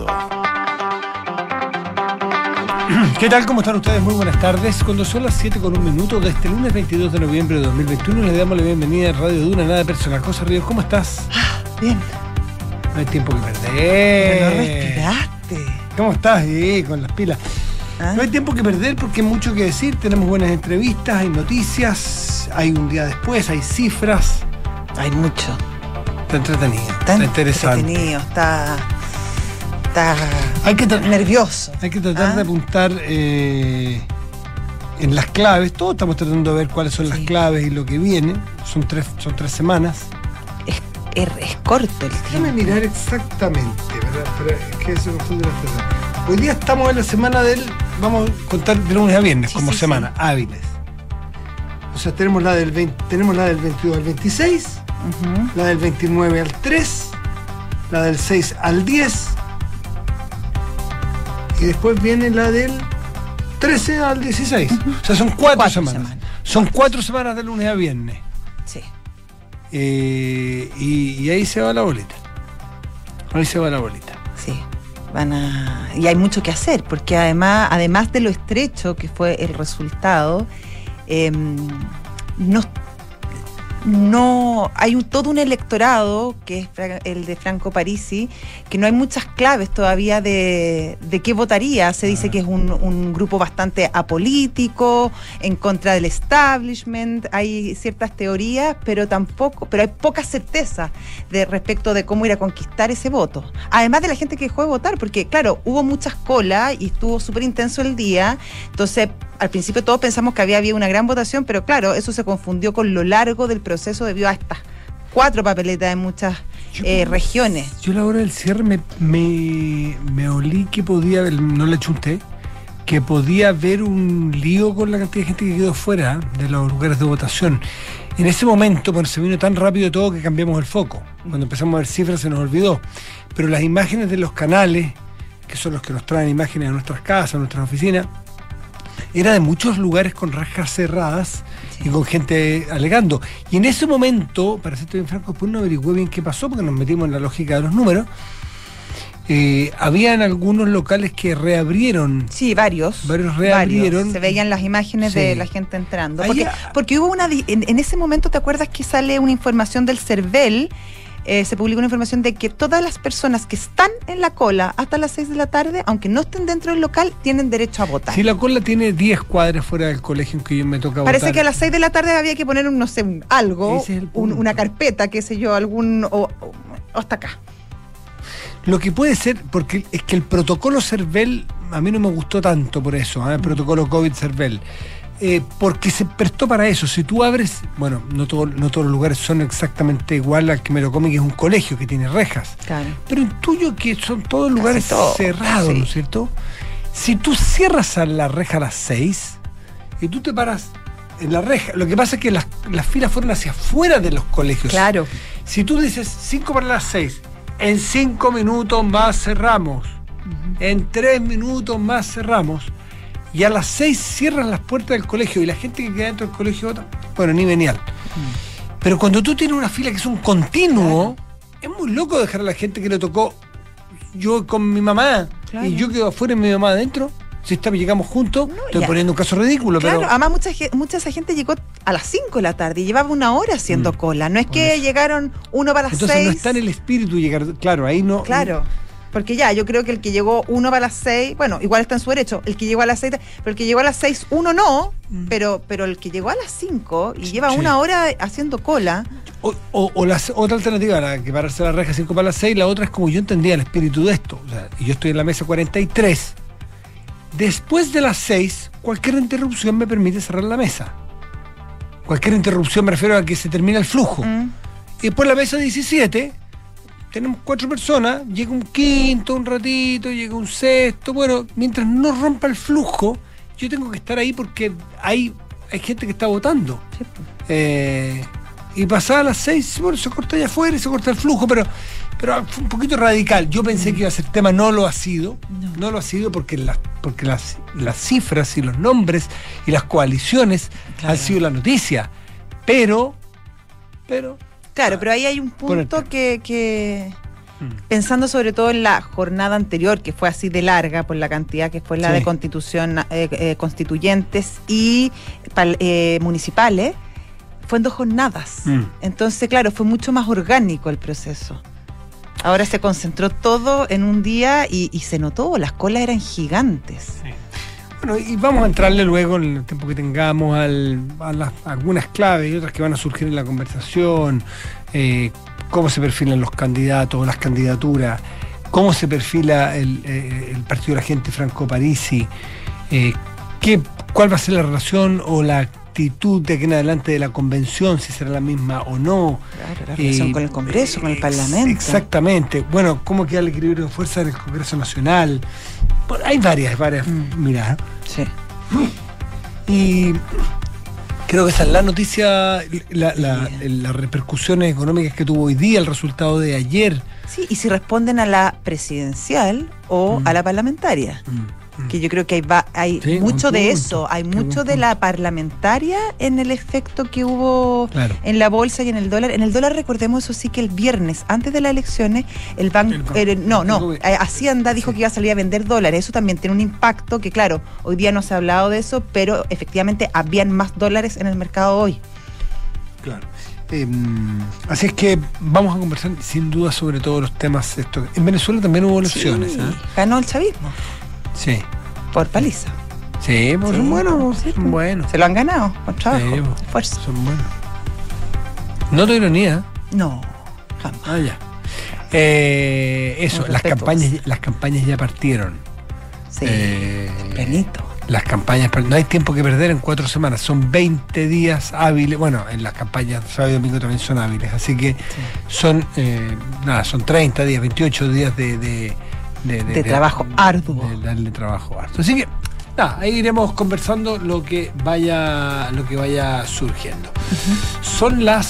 ¿Qué tal? ¿Cómo están ustedes? Muy buenas tardes. Cuando son las 7:01 de este lunes 22 de noviembre de 2021, les damos la bienvenida a Radio Duna, nada personal. José Ríos, ¿cómo estás? Bien. No hay tiempo que perder. Pero no respiraste. ¿Cómo estás? Con las pilas. No hay tiempo que perder porque hay mucho que decir. Tenemos buenas entrevistas, hay noticias, hay un día después, hay cifras. Hay mucho. Está entretenido. Está interesante. Está Hay que nervioso. Hay que tratar de apuntar en las claves. Todos estamos tratando de ver cuáles son las claves y lo que viene. Son tres semanas. Es corto el tiempo. Déjame mirar exactamente, ¿verdad? Es que se confunde las cosas. Hoy día estamos en la semana vamos a contar de lunes a viernes como semana, hábiles. O sea, tenemos la del 22 al 26, la del 29 al 3, la del 6 al 10, y después viene la del 13 al 16. O sea, son cuatro semanas. Son 4 semanas de lunes a viernes. Sí. Y ahí se va la bolita. Sí. Y hay mucho que hacer, porque además de lo estrecho que fue el resultado, no hay todo un electorado, que es el de Franco Parisi, que no hay muchas claves todavía de qué votaría. Se dice que es un grupo bastante apolítico, en contra del establishment. Hay ciertas teorías, pero hay poca certeza respecto de cómo ir a conquistar ese voto. Además de la gente que dejó de votar, porque claro, hubo muchas colas y estuvo súper intenso el día. Entonces, al principio todos pensamos que había una gran votación, pero claro, eso se confundió con lo largo del proceso debido a estas 4 papeletas en muchas regiones. Yo a la hora del cierre me olí que podía haber, no le chunté, que podía haber un lío con la cantidad de gente que quedó fuera de los lugares de votación. En ese momento, bueno, se vino tan rápido todo que cambiamos el foco. Cuando empezamos a ver cifras se nos olvidó. Pero las imágenes de los canales, que son los que nos traen imágenes a nuestras casas, a nuestras oficinas, era de muchos lugares con rejas cerradas y con gente alegando. Y en ese momento, para ser bien franco, después no averigüé bien qué pasó, porque nos metimos en la lógica de los números. Habían algunos locales que reabrieron. Sí, varios reabrieron. Se veían las imágenes de la gente entrando. Porque hubo en ese momento, ¿te acuerdas que sale una información del CERVEL? Se publicó una información de que todas las personas que están en la cola hasta las 6 de la tarde, aunque no estén dentro del local, tienen derecho a votar. Si la cola tiene 10 cuadras fuera del colegio en que yo me toca votar. Parece que a las 6 de la tarde había que poner algo, una carpeta, qué sé yo, o hasta acá. Lo que puede ser, porque es que el protocolo CERVEL a mí no me gustó tanto por eso, el protocolo COVID-CERVEL. Porque se prestó para eso. Si tú abres, bueno, no todos los lugares son exactamente igual al que me lo come, que es un colegio que tiene rejas. Claro. Pero intuyo que son todos lugares cerrados, ¿no es cierto? Si tú cierras a la reja a las 6 y tú te paras en la reja, lo que pasa es que las filas fueron hacia afuera de los colegios. Claro. Si tú dices 5 para las 6, en 5 minutos más cerramos, en 3 minutos más cerramos, y a las 6 cierran las puertas del colegio y la gente que queda dentro del colegio vota, bueno, ni venial. Pero cuando tú tienes una fila que es un continuo, es muy loco dejar a la gente que le tocó yo con mi mamá y yo quedo afuera y mi mamá adentro. Si llegamos juntos, estoy poniendo un caso ridículo. Claro, pero además mucha esa gente llegó a las 5 de la tarde y llevaba 1 hora haciendo cola. No es que llegaron uno para las 6. Entonces no está en el espíritu llegar, claro, ahí no. Claro. Porque yo creo que el que llegó 1 para las 6, bueno, igual está en su derecho, el que llegó a las 6, pero el que llegó a las 6, uno no, pero el que llegó a las 5 y lleva 1 hora haciendo cola. O la otra alternativa, la que pararse la reja 5 para las 6, la otra es como yo entendía el espíritu de esto. O sea, yo estoy en la mesa 43. Después de las 6, cualquier interrupción me permite cerrar la mesa. Cualquier interrupción me refiero a que se termina el flujo. Y después la mesa 17... tenemos 4 personas, llega un quinto un ratito, llega un sexto, bueno, mientras no rompa el flujo, yo tengo que estar ahí porque hay gente que está votando. Sí. Y pasada las 6, bueno, se corta allá afuera y se corta el flujo, pero fue un poquito radical. Yo pensé que iba a ser tema, no lo ha sido. No lo ha sido porque las cifras y los nombres y las coaliciones han sido la noticia. Pero Claro, pero ahí hay un punto que pensando sobre todo en la jornada anterior, que fue así de larga por la cantidad que fue la de constituyentes y municipales, fue en 2 jornadas. Entonces, claro, fue mucho más orgánico el proceso. Ahora se concentró todo en un día y se notó, las colas eran gigantes. Sí. Bueno, y vamos a entrarle luego, en el tiempo que tengamos, algunas claves y otras que van a surgir en la conversación, cómo se perfilan los candidatos, las candidaturas, cómo se perfila el partido de la gente Franco Parisi, cuál va a ser la relación o la actitud de aquí en adelante de la convención, si será la misma o no. Claro, la relación con el Congreso, con el Parlamento. Exactamente. Bueno, cómo queda el equilibrio de fuerza en el Congreso Nacional. Bueno, hay varias miradas. Sí. Y creo que esa es la noticia, las repercusiones económicas que tuvo hoy día, el resultado de ayer. Sí, y si responden a la presidencial o a la parlamentaria. Que yo creo que hay sí, mucho de eso, hay mucho de la parlamentaria en el efecto que hubo en la bolsa y en el dólar. En el dólar, recordemos eso sí, que el viernes, antes de las elecciones, Hacienda dijo que iba a salir a vender dólares. Eso también tiene un impacto que, claro, hoy día no se ha hablado de eso, pero efectivamente habían más dólares en el mercado hoy. Claro. Así es que vamos a conversar sin duda sobre todos los temas. En Venezuela también hubo elecciones. Sí, ganó el chavismo. Sí. Por paliza. Sí, pues son buenos. Son buenos. Se lo han ganado con trabajo, esfuerzo. Son buenos. No de ironía. No, jamás. Ya. Eso, las campañas ya partieron. Sí, tempranito. Las campañas, no hay tiempo que perder en 4 semanas, son 20 días hábiles, bueno, en las campañas sábado y domingo también son hábiles, así que son 30 días, 28 días de trabajo arduo. De darle trabajo arduo. Así que, ahí iremos conversando lo que vaya surgiendo. Son las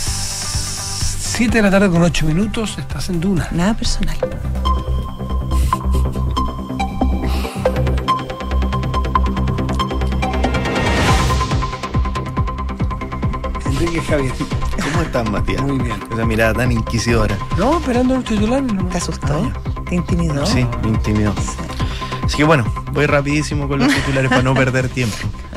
7 de la tarde con 8 minutos, estás en Duna. Nada personal. Enrique Javier. ¿Cómo estás, Matías? Muy bien. Esa mirada tan inquisidora. No, esperando los titulares. ¿Te asustó? ¿Te intimidó? Sí, me intimidó. Sí. Así que bueno, voy rapidísimo con los titulares para no perder tiempo.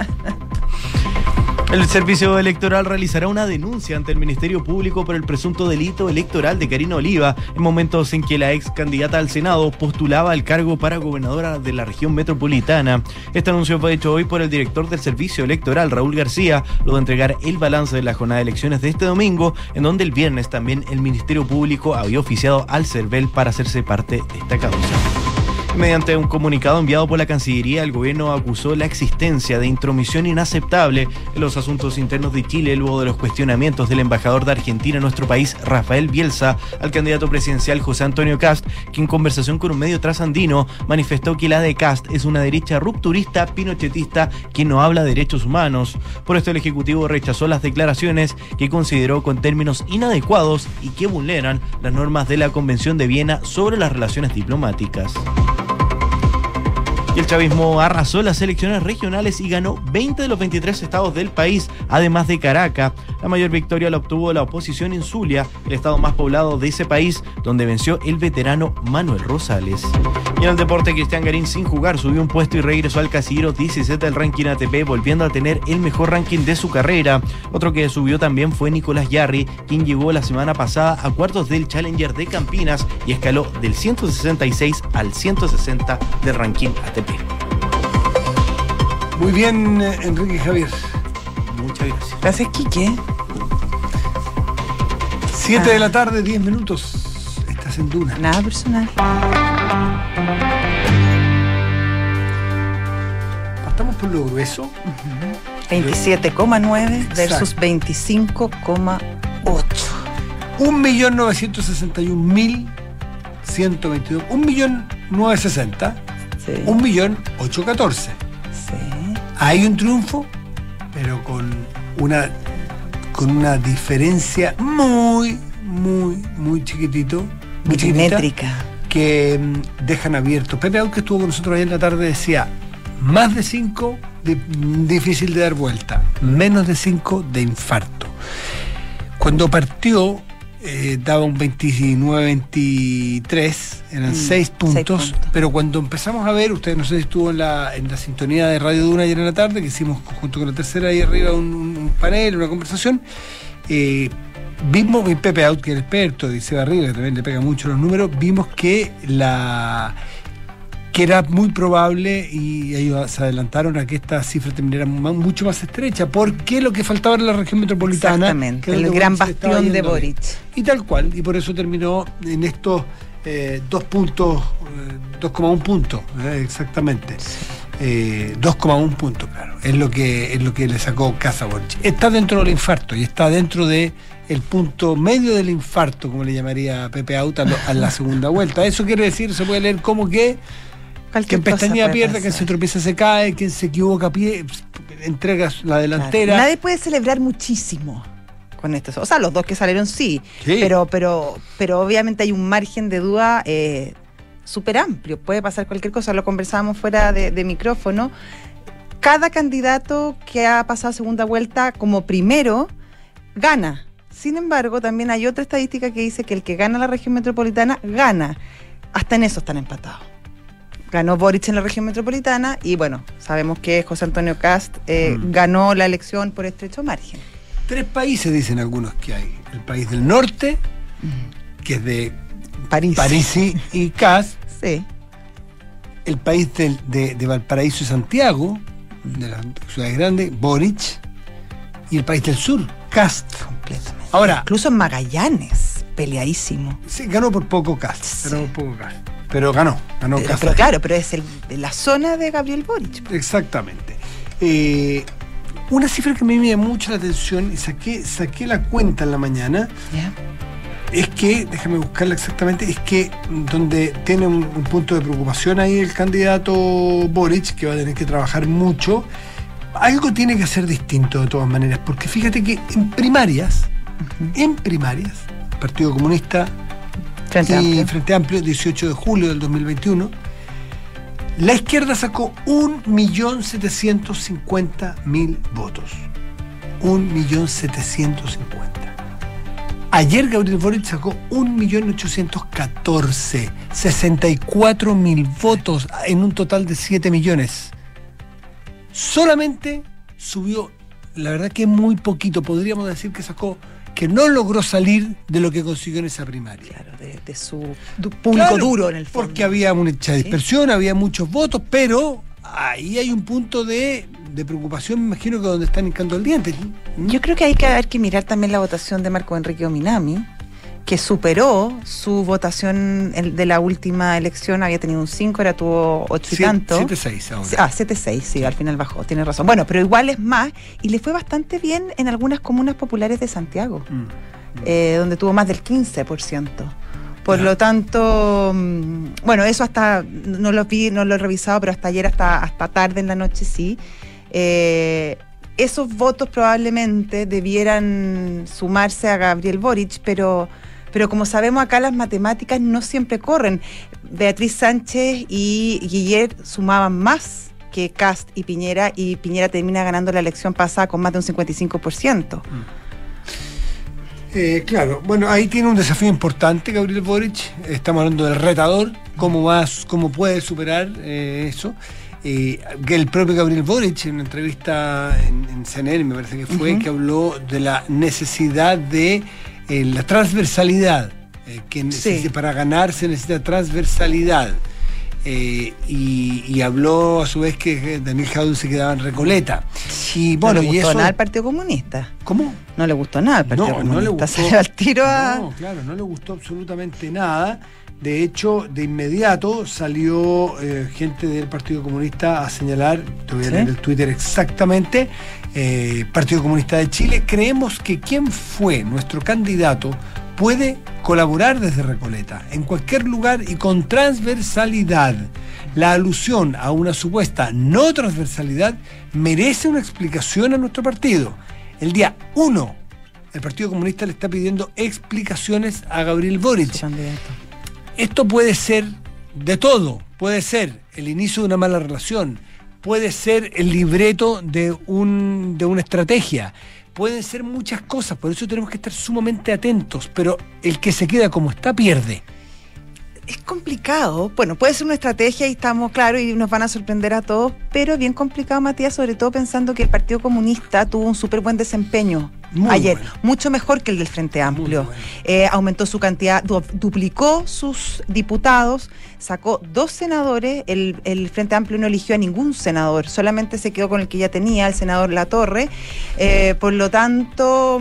El Servicio Electoral realizará una denuncia ante el Ministerio Público por el presunto delito electoral de Karina Oliva en momentos en que la ex candidata al Senado postulaba al cargo para gobernadora de la región metropolitana. Este anuncio fue hecho hoy por el director del Servicio Electoral, Raúl García, luego de entregar el balance de la jornada de elecciones de este domingo, en donde el viernes también el Ministerio Público había oficiado al CERVEL para hacerse parte de esta causa. Mediante un comunicado enviado por la Cancillería, el gobierno acusó la existencia de intromisión inaceptable en los asuntos internos de Chile luego de los cuestionamientos del embajador de Argentina en nuestro país, Rafael Bielsa, al candidato presidencial José Antonio Kast, que en conversación con un medio trasandino manifestó que la de Kast es una derecha rupturista, pinochetista, que no habla de derechos humanos. Por esto el Ejecutivo rechazó las declaraciones que consideró con términos inadecuados y que vulneran las normas de la Convención de Viena sobre las relaciones diplomáticas. Y el chavismo arrasó las elecciones regionales y ganó 20 de los 23 estados del país, además de Caracas. La mayor victoria la obtuvo la oposición en Zulia, el estado más poblado de ese país, donde venció el veterano Manuel Rosales. Y en el deporte, Cristian Garín, sin jugar, subió un puesto y regresó al casillero 17 del ranking ATP, volviendo a tener el mejor ranking de su carrera. Otro que subió también fue Nicolás Yarri, quien llegó la semana pasada a cuartos del Challenger de Campinas y escaló del 166 al 160 del ranking ATP. Muy bien, Enrique Javier. Muchas gracias. Gracias, Quique. 7 de la tarde, 10 minutos. Estás en Duna. Nada personal. Partamos por lo grueso. 27,9 versus 25,8. 1.961.122. 1.960.000. Sí. 1.814.000. Sí. Hay un triunfo, pero con una diferencia muy chiquitito, muy milimétrica, que dejan abierto. Pepe Aud, que estuvo con nosotros ayer en la tarde, decía: más de 5 difícil de dar vuelta, menos de 5 de infarto. Cuando partió daba un 29-23, eran 6 puntos, pero cuando empezamos a ver, usted no sé si estuvo en la sintonía de Radio Duna ayer en la tarde, que hicimos junto con la tercera ahí arriba un panel, una conversación, vimos, y Pepe Out, que es el experto, y Seba Arriba, que también le pega mucho los números, vimos que era muy probable, y ellos se adelantaron a que esta cifra terminara mucho más estrecha, porque lo que faltaba era la región metropolitana. Exactamente, el gran bastión de Boric. Y tal cual, y por eso terminó en estos 2 puntos, 2,1 puntos, exactamente. 2,1 puntos, claro. Es lo que le sacó Casa Boric. Está dentro del infarto y está dentro de el punto medio del infarto, como le llamaría Pepe Auta a la segunda vuelta. Eso quiere decir, se puede leer como que quien pestañea pierde, quien se tropieza se cae, quien se equivoca entrega la delantera. Claro. Nadie puede celebrar muchísimo con esto. O sea, los dos que salieron sí. Pero obviamente hay un margen de duda súper amplio. Puede pasar cualquier cosa. Lo conversábamos fuera de micrófono. Cada candidato que ha pasado segunda vuelta como primero gana. Sin embargo, también hay otra estadística que dice que el que gana la región metropolitana gana. Hasta en eso están empatados. Ganó Boric en la región metropolitana y bueno, sabemos que José Antonio Kast ganó la elección por estrecho margen. 3 países dicen algunos que hay. El país del norte, que es de Parisi y Kast. Sí. El país de Valparaíso y Santiago, de las ciudades grandes, Boric. Y el país del sur, Kast. Completamente. Ahora, incluso en Magallanes, peleadísimo. Sí, ganó por poco Kast. Sí. Pero ganó Kast. Pero claro, pero es la zona de Gabriel Boric. Exactamente. Una cifra que a mí me llamó mucho la atención y saqué la cuenta en la mañana, es que, déjame buscarla exactamente, es que donde tiene un punto de preocupación ahí el candidato Boric, que va a tener que trabajar mucho, algo tiene que hacer distinto de todas maneras, porque fíjate que en primarias, Partido Comunista Frente Amplio, 18 de julio del 2021, la izquierda sacó 1.750.000 votos. 1.750.000. Ayer Gabriel Boric sacó 1.814.000, 64.000 votos en un total de 7 millones. Solamente subió, la verdad que muy poquito, podríamos decir que no logró salir de lo que consiguió en esa primaria. Claro, de su público duro en el fondo. Porque había mucha dispersión, había muchos votos, pero ahí hay un punto de preocupación, me imagino que donde están hincando el diente. Yo creo que hay que mirar también la votación de Marco Enrique Ominami, que superó su votación de la última elección, había tenido un 5, ahora tuvo 8 y tanto. 7-6 ahora. 7-6, sí, al final bajó, tiene razón. Bueno, pero igual es más, y le fue bastante bien en algunas comunas populares de Santiago, donde tuvo más del 15%. Por lo tanto, bueno, eso hasta, no lo he revisado, pero hasta ayer, hasta tarde en la noche sí. Esos votos probablemente debieran sumarse a Gabriel Boric, pero como sabemos acá las matemáticas no siempre corren. Beatriz Sánchez y Guillet sumaban más que Kast y Piñera termina ganando la elección pasada con más de un 55%. Claro, bueno, ahí tiene un desafío importante Gabriel Boric. Estamos hablando del retador, cómo puede superar eso. Que el propio Gabriel Boric en una entrevista en CNN, me parece que fue, que habló de la necesidad de la transversalidad, para ganar se necesita transversalidad, y habló a su vez que Daniel Jadue se quedaba en Recoleta. Y bueno, no le gustó nada al Partido Comunista. ¿Cómo? No le gustó nada al Partido Comunista. No le gustó. Salió al tiro No, claro, no le gustó absolutamente nada. De hecho, de inmediato salió gente del Partido Comunista a señalar, te voy a leer el Twitter exactamente, Partido Comunista de Chile, creemos que quien fue nuestro candidato puede colaborar desde Recoleta, en cualquier lugar y con transversalidad. La alusión a una supuesta no transversalidad merece una explicación a nuestro partido. El día 1, el Partido Comunista le está pidiendo explicaciones a Gabriel Boric. Esto puede ser de todo, puede ser el inicio de una mala relación, puede ser el libreto de una estrategia, pueden ser muchas cosas, por eso tenemos que estar sumamente atentos, pero el que se queda como está pierde. Es complicado. Bueno, puede ser una estrategia y estamos claros y nos van a sorprender a todos, pero bien complicado, Matías, sobre todo pensando que el Partido Comunista tuvo un súper buen desempeño ayer, mucho mejor que el del Frente Amplio. Aumentó su cantidad, duplicó sus diputados, sacó 2 senadores, el Frente Amplio no eligió a ningún senador, solamente se quedó con el que ya tenía, el senador Latorre. Por lo tanto...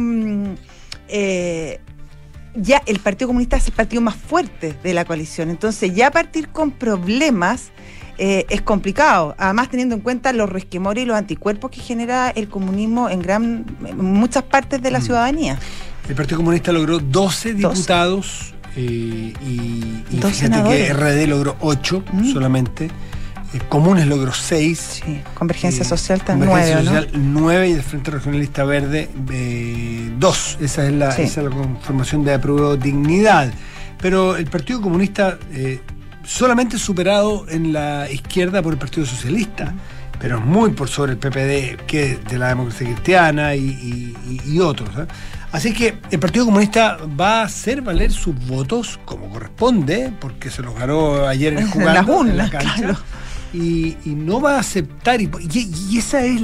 ya el Partido Comunista es el partido más fuerte de la coalición, entonces ya partir con problemas es complicado, además teniendo en cuenta los resquemores y los anticuerpos que genera el comunismo en muchas partes de la ciudadanía. El Partido Comunista logró 12 diputados y fíjate senadores. que RD logró 8 solamente. Comunes logró 6. Sí, Convergencia Social está 9, Convergencia Social, ¿no? 9, y el Frente Regionalista Verde 2. Esa es la conformación de Apruebo Dignidad. Pero el Partido Comunista solamente superado en la izquierda por el Partido Socialista, pero es muy por sobre el PPD, que de la Democracia Cristiana y otros. Así que el Partido Comunista va a hacer valer sus votos como corresponde, porque se los ganó ayer jugando en la cancha. Claro. Y no va a aceptar, y esa es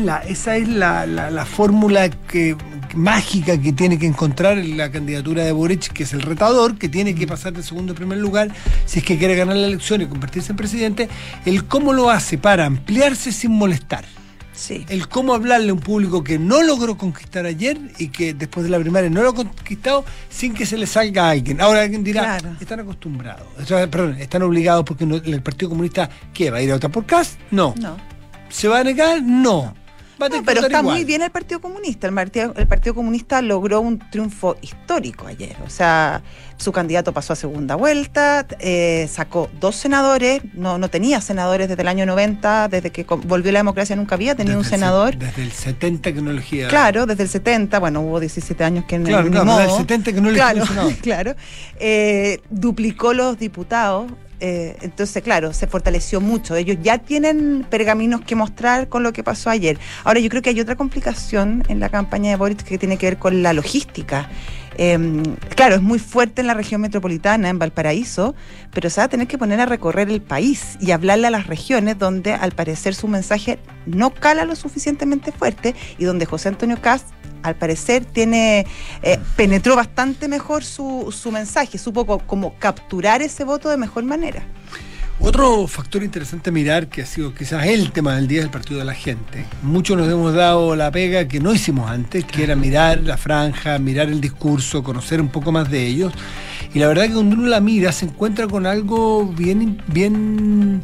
la fórmula mágica que tiene que encontrar la candidatura de Boric, que es el retador, que tiene que pasar de segundo a primer lugar si es que quiere ganar la elección y convertirse en presidente. El cómo lo hace para ampliarse sin molestar. Sí. El cómo hablarle a un público que no logró conquistar ayer y que después de la primaria no lo ha conquistado sin que se le salga a alguien. Ahora alguien dirá, claro, están acostumbrados, están obligados porque el Partido Comunista, ¿qué? ¿Va a ir a votar por Kast? No. ¿Se va a negar? No. Pero está igual. Muy bien el Partido Comunista. El Partido Comunista logró un triunfo histórico ayer. O sea, su candidato pasó a segunda vuelta, sacó 2 senadores, no tenía senadores desde el año 90, desde que volvió la democracia nunca había tenido un senador. Desde el 70 que no elegía. Claro, desde el 70, bueno, hubo 17 años que claro, no, desde el 70 que no elegía un senador. Claro, duplicó los diputados. Entonces, claro, se fortaleció mucho. Ellos ya tienen pergaminos que mostrar con lo que pasó ayer. Ahora, yo creo que hay otra complicación en la campaña de Boric que tiene que ver con la logística. Claro, es muy fuerte en la región metropolitana, en Valparaíso, pero se va a tener que poner a recorrer el país y hablarle a las regiones donde, al parecer, su mensaje no cala lo suficientemente fuerte y donde José Antonio Kast, al parecer, penetró bastante mejor su mensaje, supo como capturar ese voto de mejor manera. Otro factor interesante a mirar, que ha sido quizás el tema del día, del Partido de la Gente. Muchos nos hemos dado la pega que no hicimos antes, que era mirar la franja, mirar el discurso, conocer un poco más de ellos. Y la verdad que cuando uno la mira se encuentra con algo bien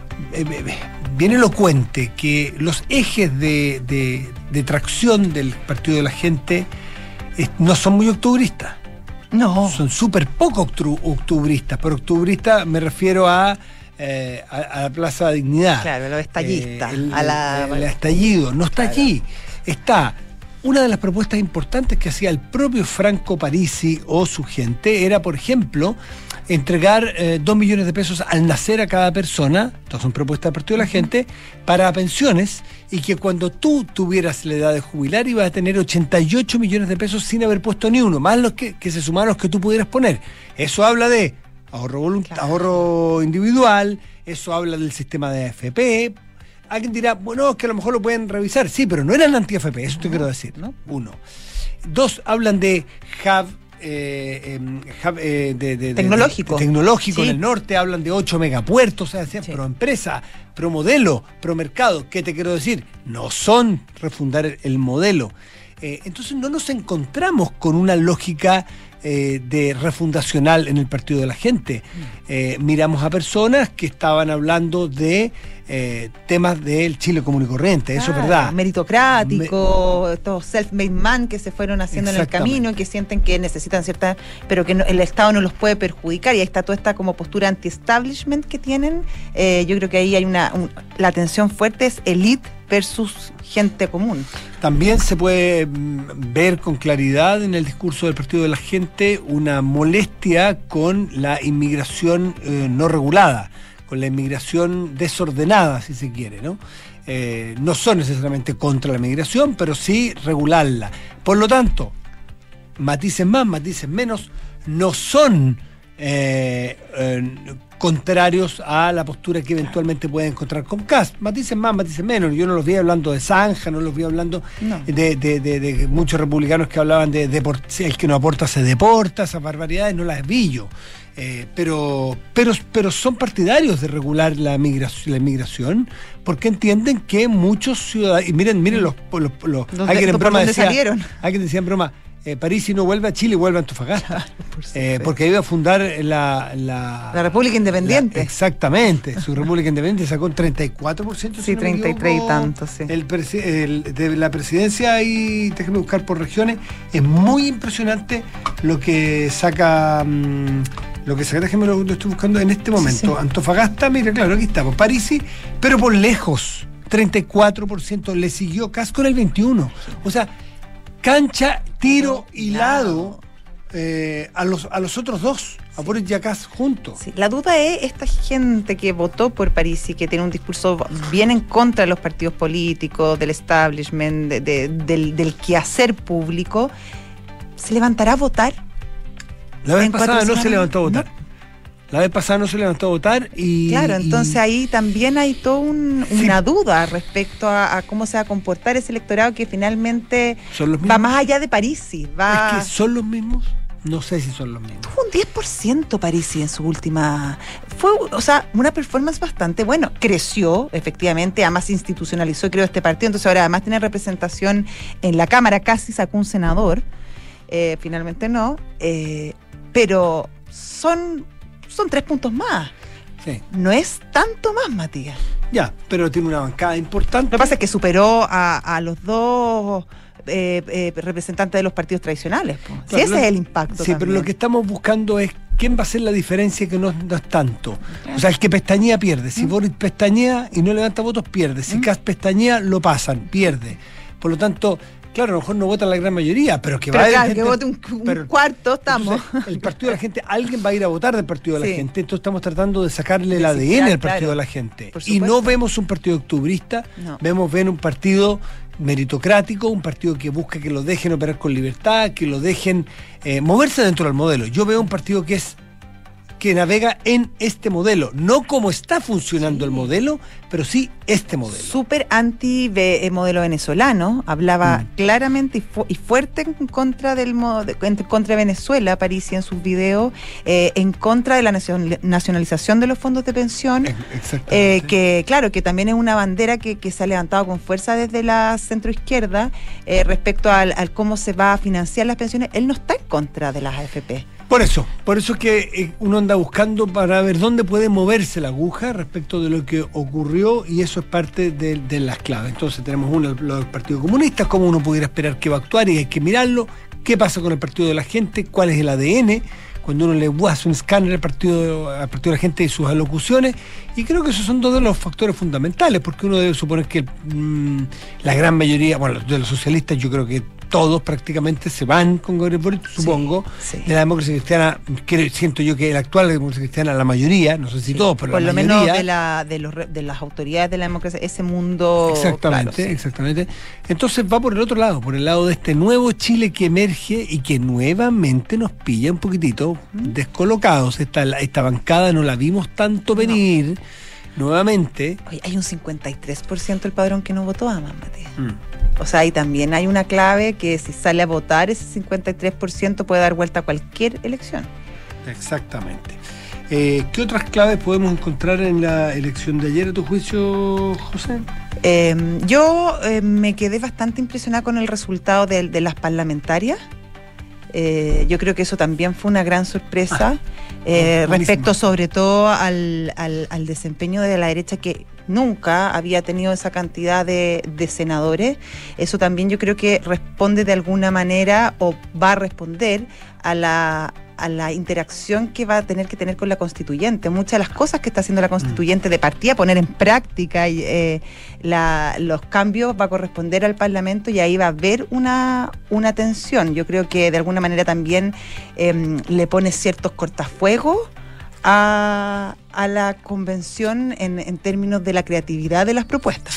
elocuente, que los ejes de tracción del Partido de la Gente no son muy octubristas. No. Son súper poco octubristas. Por octubrista me refiero a la Plaza de Dignidad. Claro, lo estallista. El estallido. No está allí. Está una de las propuestas importantes que hacía el propio Franco Parisi o su gente, era, por ejemplo, entregar 2 millones de pesos al nacer a cada persona, todas son propuestas del Partido de la Gente, para pensiones, y que cuando tú tuvieras la edad de jubilar ibas a tener 88 millones de pesos sin haber puesto ni uno, más los que se sumaron los que tú pudieras poner. Eso habla de ahorro individual, eso habla del sistema de AFP. Alguien dirá, bueno, es que a lo mejor lo pueden revisar. Sí, pero no eran anti-AFP, eso te quiero decir, ¿no? 1. 2, hablan de tecnológico. Tecnológico, sí. Sí. En el norte hablan de 8 megapuertos, o sea, sí. Pro empresa, pro modelo, pro mercado. ¿Qué te quiero decir? No son refundar el modelo. Entonces no nos encontramos con una lógica de refundacional en el Partido de la Gente. Miramos a personas que estaban hablando de temas del Chile común y corriente, eso es verdad. Meritocrático, estos self-made man que se fueron haciendo en el camino y que sienten que necesitan cierta, pero que el Estado no los puede perjudicar, y ahí está toda esta como postura anti-establishment que tienen. Yo creo que ahí hay la tensión fuerte es elite versus gente común. También se puede ver con claridad en el discurso del Partido de la Gente una molestia con la inmigración no regulada, la inmigración desordenada, si se quiere, ¿no? No son necesariamente contra la migración, pero sí regularla. Por lo tanto, matices más, matices menos, no son contrarios a la postura que eventualmente puede encontrar con Kast. Matices más, matices menos. Yo no los vi hablando de zanja, no los vi hablando de muchos republicanos que hablaban de el que no aporta se deporta, esas barbaridades, no las vi yo. Pero son partidarios de regular la inmigración porque entienden que muchos ciudadanos, y miren los alguien en broma decía, alguien decía en broma, París si no vuelve a Chile vuelve a Antofagasta, porque iba a fundar la República Independiente. Exactamente, su República Independiente sacó un 34%. Sí, 33 y tanto, sí. De la presidencia, y déjenme buscar por regiones, es muy impresionante lo que saca. Déjenme lo estoy buscando en este momento. Sí. Antofagasta, mira, claro, aquí está, por Parisi, pero por lejos, 34%, le siguió Kast con el 21%. O sea, cancha, tiro y lado a los otros dos, a Boric y a Kast juntos. Sí. La duda es, esta gente que votó por Parisi, que tiene un discurso bien en contra de los partidos políticos, del establishment, del quehacer público, ¿se levantará a votar? La vez pasada no se levantó a votar. La vez pasada no se levantó a votar y... Claro, entonces ahí también hay toda una duda respecto a cómo se va a comportar ese electorado que finalmente va más allá de Parisi. ¿Es que son los mismos? No sé si son los mismos. Tuvo un 10% Parisi en su última... Fue, una performance bastante bueno. Creció, efectivamente, además institucionalizó, creo, este partido. Entonces ahora además tiene representación en la Cámara, casi sacó un senador. Finalmente no. Pero son 3 puntos más. Sí. No es tanto más, Matías. Ya, pero tiene una bancada importante. Lo que pasa es que superó a los dos representantes de los partidos tradicionales. Claro, sí, ese es el impacto. Sí, también. Pero lo que estamos buscando es quién va a ser la diferencia, que no es tanto. O sea, el que pestañea pierde. Si Boric pestañea y no levanta votos, pierde. Si Kast pestañea, lo pasan, pierde. Por lo tanto... Claro, a lo mejor no vota la gran mayoría, pero que va a gente, que vote un cuarto, estamos. Entonces, el partido de la gente, alguien va a ir a votar del partido de la gente, entonces estamos tratando de sacarle el ADN al partido de la gente. Y no vemos un partido octubrista, ven un partido meritocrático, un partido que busca que lo dejen operar con libertad, que lo dejen moverse dentro del modelo. Yo veo un partido que navega en este modelo, no como está funcionando el modelo, pero sí este modelo. Súper anti modelo venezolano, hablaba claramente y fuerte en contra contra Venezuela, Parisi en sus videos, en contra de la nacionalización de los fondos de pensión, que también es una bandera que se ha levantado con fuerza desde la centroizquierda respecto al cómo se va a financiar las pensiones. Él no está en contra de las AFP. Por eso es que uno anda buscando para ver dónde puede moverse la aguja respecto de lo que ocurrió, y eso es parte de las claves. Entonces tenemos los partidos comunistas, cómo uno pudiera esperar que va a actuar, y hay que mirarlo. ¿Qué pasa con el partido de la gente? ¿Cuál es el ADN? Cuando uno le hace un escáner al partido de la gente y sus alocuciones, y creo que esos son dos de los factores fundamentales, porque uno debe suponer que la gran mayoría, de los socialistas, yo creo que todos prácticamente se van con Gabriel Boric, supongo. Sí. De la democracia cristiana, siento yo que la actual democracia cristiana, la mayoría, no sé si todos, pero por la mayoría. Por lo menos de las autoridades de la democracia, ese mundo. Exactamente, exactamente. Entonces va por el otro lado, por el lado de este nuevo Chile que emerge y que nuevamente nos pilla un poquitito descolocados. Esta bancada no la vimos tanto venir. Nuevamente. Oye, hay un 53% del padrón que no votó a Matías. O sea, y también hay una clave que si sale a votar, ese 53% puede dar vuelta a cualquier elección. Exactamente. ¿Qué otras claves podemos encontrar en la elección de ayer, a tu juicio, José? Yo me quedé bastante impresionada con el resultado de las parlamentarias. Yo creo que eso también fue una gran sorpresa respecto sobre todo al desempeño de la derecha, que nunca había tenido esa cantidad de senadores. Eso también yo creo que responde de alguna manera, o va a responder a la interacción que va a tener que tener con la constituyente. Muchas de las cosas que está haciendo la constituyente de partida, poner en práctica los cambios, va a corresponder al Parlamento, y ahí va a haber una tensión. Yo creo que de alguna manera también le pone ciertos cortafuegos a la convención en términos de la creatividad de las propuestas.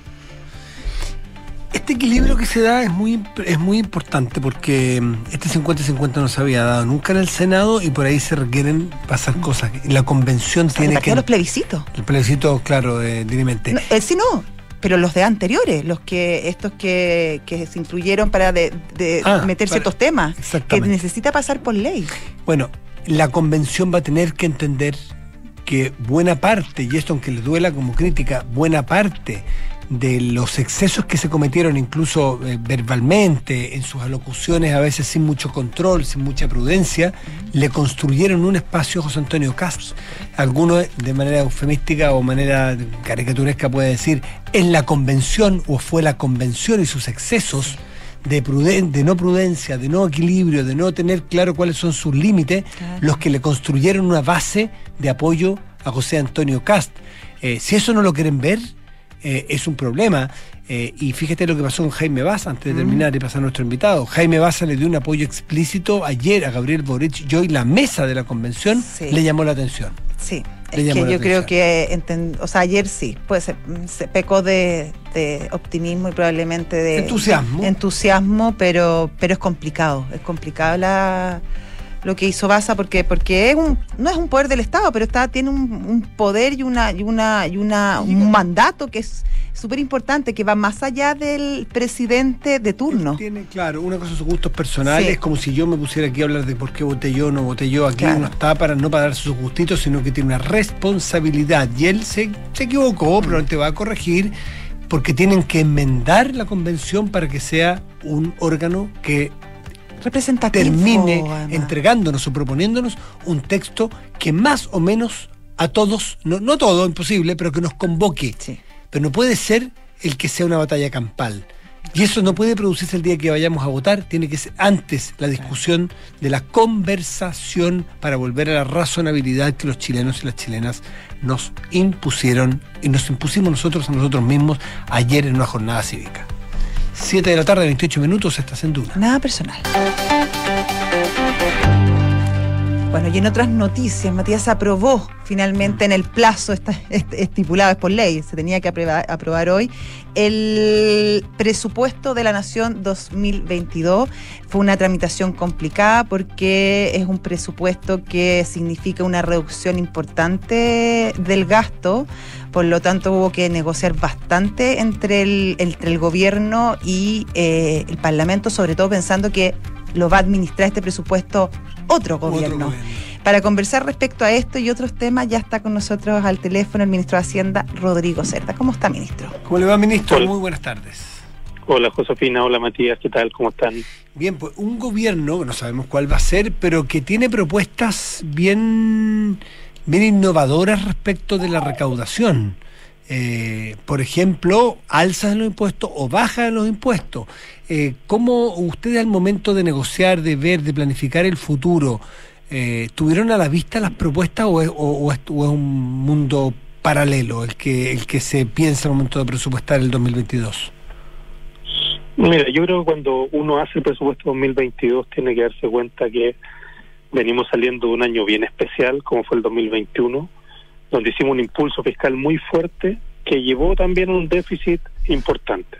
Este equilibrio que se da es muy importante porque este 50-50 no se había dado nunca en el Senado y por ahí se requieren pasar cosas. La convención tiene que... los plebiscitos. El plebiscito, claro, directamente. No, sí, no, pero los de anteriores, estos que se incluyeron para meter ciertos temas, que necesita pasar por ley. Bueno, la convención va a tener que entender que buena parte, y esto aunque le duela como crítica, buena parte de los excesos que se cometieron incluso verbalmente, en sus alocuciones a veces sin mucho control, sin mucha prudencia, le construyeron un espacio a José Antonio Cast. Algunos de manera eufemística o manera caricaturesca puede decir, en la convención o fue la convención y sus excesos de no prudencia, de no equilibrio, de no tener claro cuáles son sus límites, los que le construyeron una base de apoyo a José Antonio Cast. Si eso no lo quieren ver, es un problema. Y fíjate lo que pasó con Jaime Baza, antes de terminar y pasar a nuestro invitado. Jaime Baza le dio un apoyo explícito ayer a Gabriel Boric y hoy la mesa de la convención le llamó la atención. Sí, es que yo creo que ayer sí, pues se pecó de optimismo y probablemente de entusiasmo, pero es complicado lo que hizo Baza porque no es un poder del Estado, pero tiene un poder y un mandato que es súper importante, que va más allá del presidente de turno. Él tiene, claro, una cosa sus gustos personales, es como si yo me pusiera aquí a hablar de por qué voté yo, no voté yo, aquí no está no para darse sus gustitos, sino que tiene una responsabilidad, y él se equivocó, probablemente va a corregir, porque tienen que enmendar la convención para que sea un órgano que representativo, termine entregándonos o proponiéndonos un texto que más o menos a todos, no todo, imposible, pero que nos convoque. Sí. Pero no puede ser el que sea una batalla campal. Y eso no puede producirse el día que vayamos a votar, tiene que ser antes la discusión de la conversación para volver a la razonabilidad que los chilenos y las chilenas nos impusieron y nos impusimos nosotros a nosotros mismos ayer en una jornada cívica. 7 de la tarde, 28 minutos, estás en Duna. Nada personal. Bueno, y en otras noticias, Matías aprobó finalmente en el plazo estipulado, es por ley, se tenía que aprobar hoy, el presupuesto de la Nación 2022. Fue una tramitación complicada porque es un presupuesto que significa una reducción importante del gasto, por lo tanto hubo que negociar bastante entre el gobierno y el Parlamento, sobre todo pensando que lo va a administrar este presupuesto otro gobierno. Para conversar respecto a esto y otros temas, ya está con nosotros al teléfono el ministro de Hacienda, Rodrigo Cerda. ¿Cómo está, ministro? ¿Cómo le va, ministro? Hola. Muy buenas tardes. Hola, Josefina. Hola, Matías. ¿Qué tal? ¿Cómo están? Bien, pues un gobierno, que no sabemos cuál va a ser, pero que tiene propuestas bien innovadoras respecto de la recaudación. Por ejemplo, alzas en los impuestos o bajas en los impuestos. ¿Cómo ustedes al momento de negociar, de ver, de planificar el futuro, tuvieron a la vista las propuestas o es un mundo paralelo el que se piensa al momento de presupuestar el 2022? Mira, yo creo que cuando uno hace el presupuesto 2022 tiene que darse cuenta que venimos saliendo de un año bien especial, como fue el 2021, donde hicimos un impulso fiscal muy fuerte que llevó también a un déficit importante.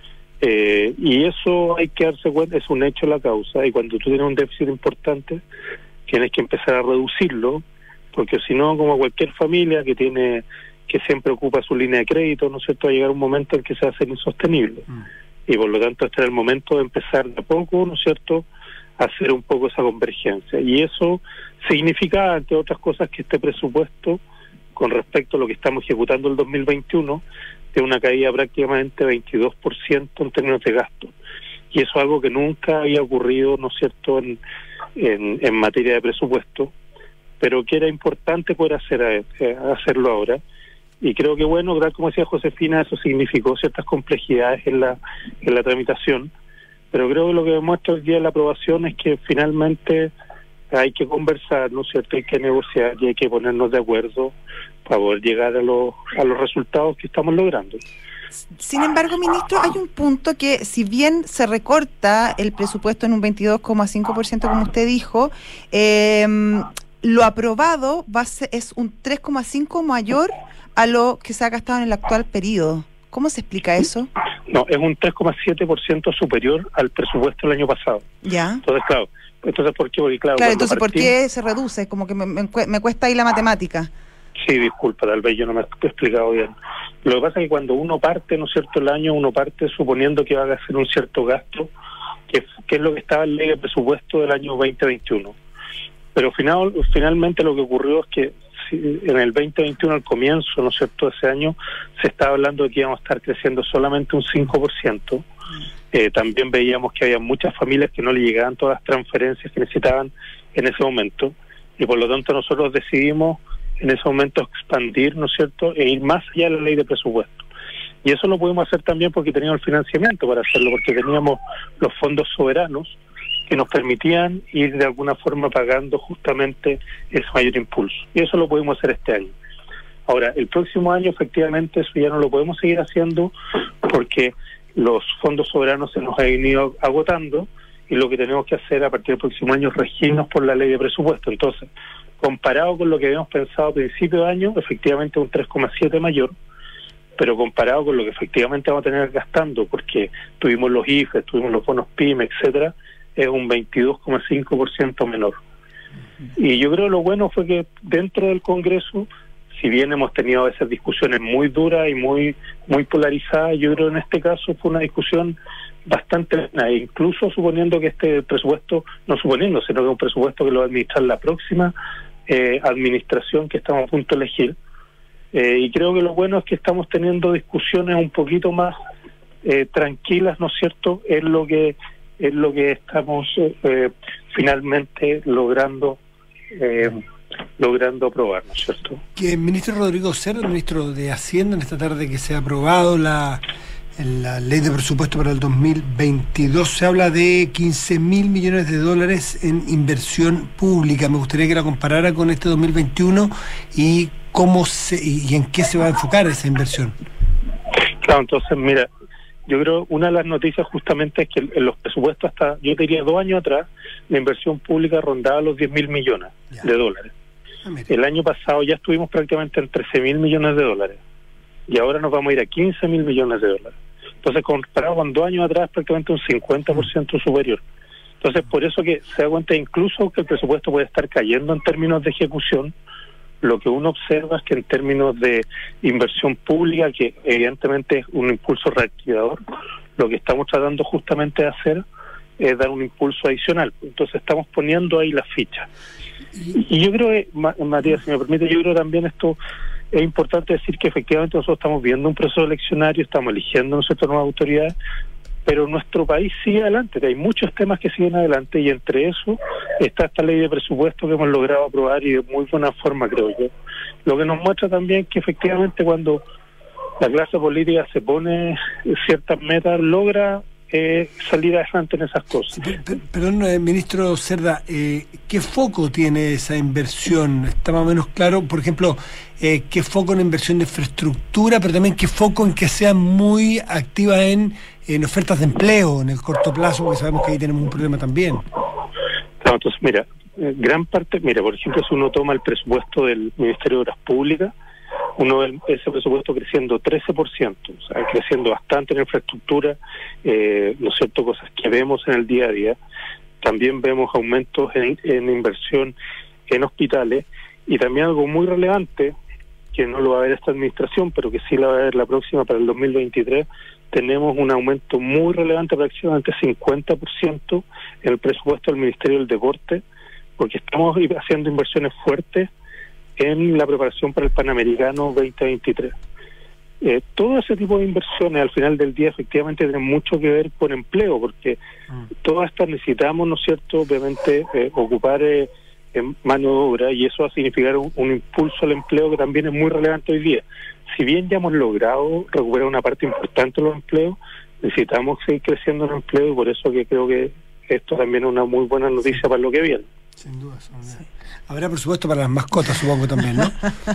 Y eso hay que darse cuenta, es un hecho la causa, y cuando tú tienes un déficit importante, tienes que empezar a reducirlo, porque si no, como cualquier familia que siempre ocupa su línea de crédito, ¿no es cierto?, va a llegar un momento en que se va a hacer insostenible. Y por lo tanto, este es el momento de empezar de a poco, ¿no es cierto?, a hacer un poco esa convergencia. Y eso significa, entre otras cosas, que este presupuesto, con respecto a lo que estamos ejecutando el 2021, de una caída prácticamente 22% en términos de gasto. Y eso es algo que nunca había ocurrido, ¿no es cierto?, en materia de presupuesto, pero que era importante poder hacerlo ahora. Y creo que, bueno, tal como decía Josefina, eso significó ciertas complejidades en la tramitación, pero creo que lo que demuestra el día de la aprobación es que finalmente hay que conversar, ¿no es cierto?, hay que negociar y hay que ponernos de acuerdo para poder llegar a los resultados que estamos logrando. Sin embargo, ministro, hay un punto que, si bien se recorta el presupuesto en un 22,5%, como usted dijo, lo aprobado es un 3,5 mayor a lo que se ha gastado en el actual periodo. ¿Cómo se explica eso? No, es un 3,7% superior al presupuesto del año pasado. Ya. Entonces, claro, ¿por qué? Porque, claro, entonces, ¿por qué se reduce? Como que me cuesta ahí la matemática. Sí, disculpa, tal vez yo no me he explicado bien. Lo que pasa es que cuando uno parte, ¿no es cierto?, el año, uno parte suponiendo que va a hacer un cierto gasto, que es lo que estaba en ley de presupuesto del año 2021. Pero finalmente lo que ocurrió es que en el 2021, al comienzo, ¿no es cierto?, de ese año, se estaba hablando de que íbamos a estar creciendo solamente un 5%. También veíamos que había muchas familias que no le llegaban todas las transferencias que necesitaban en ese momento, y por lo tanto nosotros decidimos en ese momento expandir, ¿no es cierto?, e ir más allá de la ley de presupuesto. Y eso lo pudimos hacer también porque teníamos el financiamiento para hacerlo, porque teníamos los fondos soberanos que nos permitían ir de alguna forma pagando justamente ese mayor impulso. Y eso lo pudimos hacer este año. Ahora, el próximo año efectivamente eso ya no lo podemos seguir haciendo porque los fondos soberanos se nos han ido agotando y lo que tenemos que hacer a partir del próximo año es regirnos por la ley de presupuesto. Entonces, comparado con lo que habíamos pensado a principio de año, efectivamente un 3,7 mayor, pero comparado con lo que efectivamente vamos a tener gastando, porque tuvimos los IFES, tuvimos los bonos PYME, etcétera, es un 22,5% menor. Y yo creo que lo bueno fue que dentro del Congreso, si bien hemos tenido a veces discusiones muy duras y muy polarizadas, yo creo que en este caso fue una discusión bastante buena, incluso suponiendo que este presupuesto, no suponiendo, sino que es un presupuesto que lo va a administrar la próxima administración que estamos a punto de elegir. Y creo que lo bueno es que estamos teniendo discusiones un poquito más tranquilas, ¿no es cierto?, es lo que estamos finalmente logrando aprobar, ¿no es cierto? Que el ministro Rodrigo Cerda, el ministro de Hacienda, en esta tarde que se ha aprobado la ley de presupuesto para el 2022, se habla de 15.000 millones de dólares en inversión pública. Me gustaría que la comparara con este 2021 y y en qué se va a enfocar esa inversión. Claro, entonces, mira, yo creo una de las noticias justamente es que en los presupuestos hasta, yo diría 2 años atrás, la inversión pública rondaba los 10.000 millones de dólares. El año pasado ya estuvimos prácticamente en 13.000 millones de dólares y ahora nos vamos a ir a 15.000 millones de dólares. Entonces, comparado con 2 años atrás, prácticamente un 50% superior. Entonces, por eso que se da cuenta incluso que el presupuesto puede estar cayendo en términos de ejecución. Lo que uno observa es que en términos de inversión pública, que evidentemente es un impulso reactivador, lo que estamos tratando justamente de hacer es dar un impulso adicional. Entonces estamos poniendo ahí las fichas. Y yo creo que, Matías, si me permite, yo creo también esto es importante decir que efectivamente nosotros estamos viendo un proceso eleccionario, estamos eligiendo nuestras nuevas autoridades, pero nuestro país sigue adelante, que hay muchos temas que siguen adelante y entre eso está esta ley de presupuesto que hemos logrado aprobar y de muy buena forma, creo yo. Lo que nos muestra también que efectivamente cuando la clase política se pone ciertas metas, logra salir adelante en esas cosas. Perdón, ministro Cerda, ¿qué foco tiene esa inversión? Está más o menos claro, por ejemplo, qué foco en inversión de infraestructura, pero también qué foco en que sea muy activa en ofertas de empleo en el corto plazo, porque sabemos que ahí tenemos un problema también. Claro, entonces, mira, gran parte, por ejemplo, si uno toma el presupuesto del Ministerio de Obras Públicas, uno ve ese presupuesto creciendo 13%, o sea, creciendo bastante en infraestructura, ¿no es cierto?, cosas que vemos en el día a día. También vemos aumentos en inversión en hospitales y también algo muy relevante, que no lo va a ver esta administración, pero que sí la va a ver la próxima para el 2023, tenemos un aumento muy relevante, prácticamente 50% en el presupuesto del Ministerio del Deporte, porque estamos haciendo inversiones fuertes en la preparación para el Panamericano 2023. Todo ese tipo de inversiones al final del día efectivamente tienen mucho que ver con empleo, porque todas estas necesitamos, ¿no es cierto?, obviamente ocupar mano de obra, y eso va a significar un impulso al empleo que también es muy relevante hoy día. Si bien ya hemos logrado recuperar una parte importante de los empleos, necesitamos seguir creciendo en el empleo y por eso que creo que esto también es una muy buena noticia para lo que viene. Sin duda. Sí. Habrá por supuesto para las mascotas, supongo también, ¿no?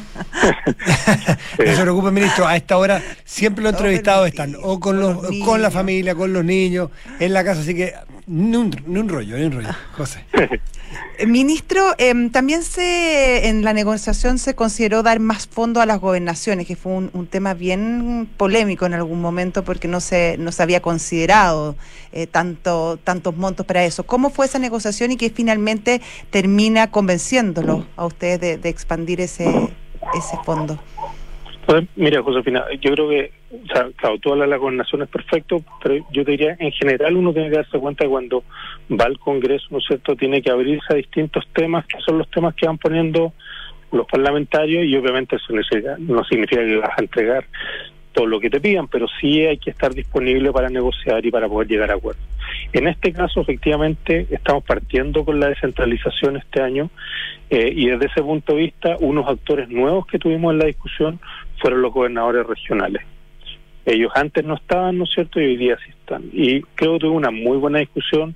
No se preocupe, ministro, a esta hora siempre los entrevistados están o con la familia, con los niños, en la casa, así que ni un rollo, José. Ministro, también en la negociación se consideró dar más fondos a las gobernaciones, que fue un tema bien polémico en algún momento porque no se había considerado tantos montos para eso. ¿Cómo fue esa negociación y que finalmente termina convenciéndolo a ustedes de expandir ese fondo? Pues, mira, Josefina, yo creo que, claro, toda la gobernación es perfecto, pero yo te diría, en general uno tiene que darse cuenta que cuando va al Congreso, ¿no es cierto?, tiene que abrirse a distintos temas, que son los temas que van poniendo los parlamentarios, y obviamente eso no significa que vas a entregar todo lo que te pidan, pero sí hay que estar disponible para negociar y para poder llegar a acuerdos. En este caso, efectivamente, estamos partiendo con la descentralización este año, y desde ese punto de vista, unos actores nuevos que tuvimos en la discusión fueron los gobernadores regionales. Ellos antes no estaban, ¿no es cierto?, y hoy día sí están. Y creo que tuve una muy buena discusión,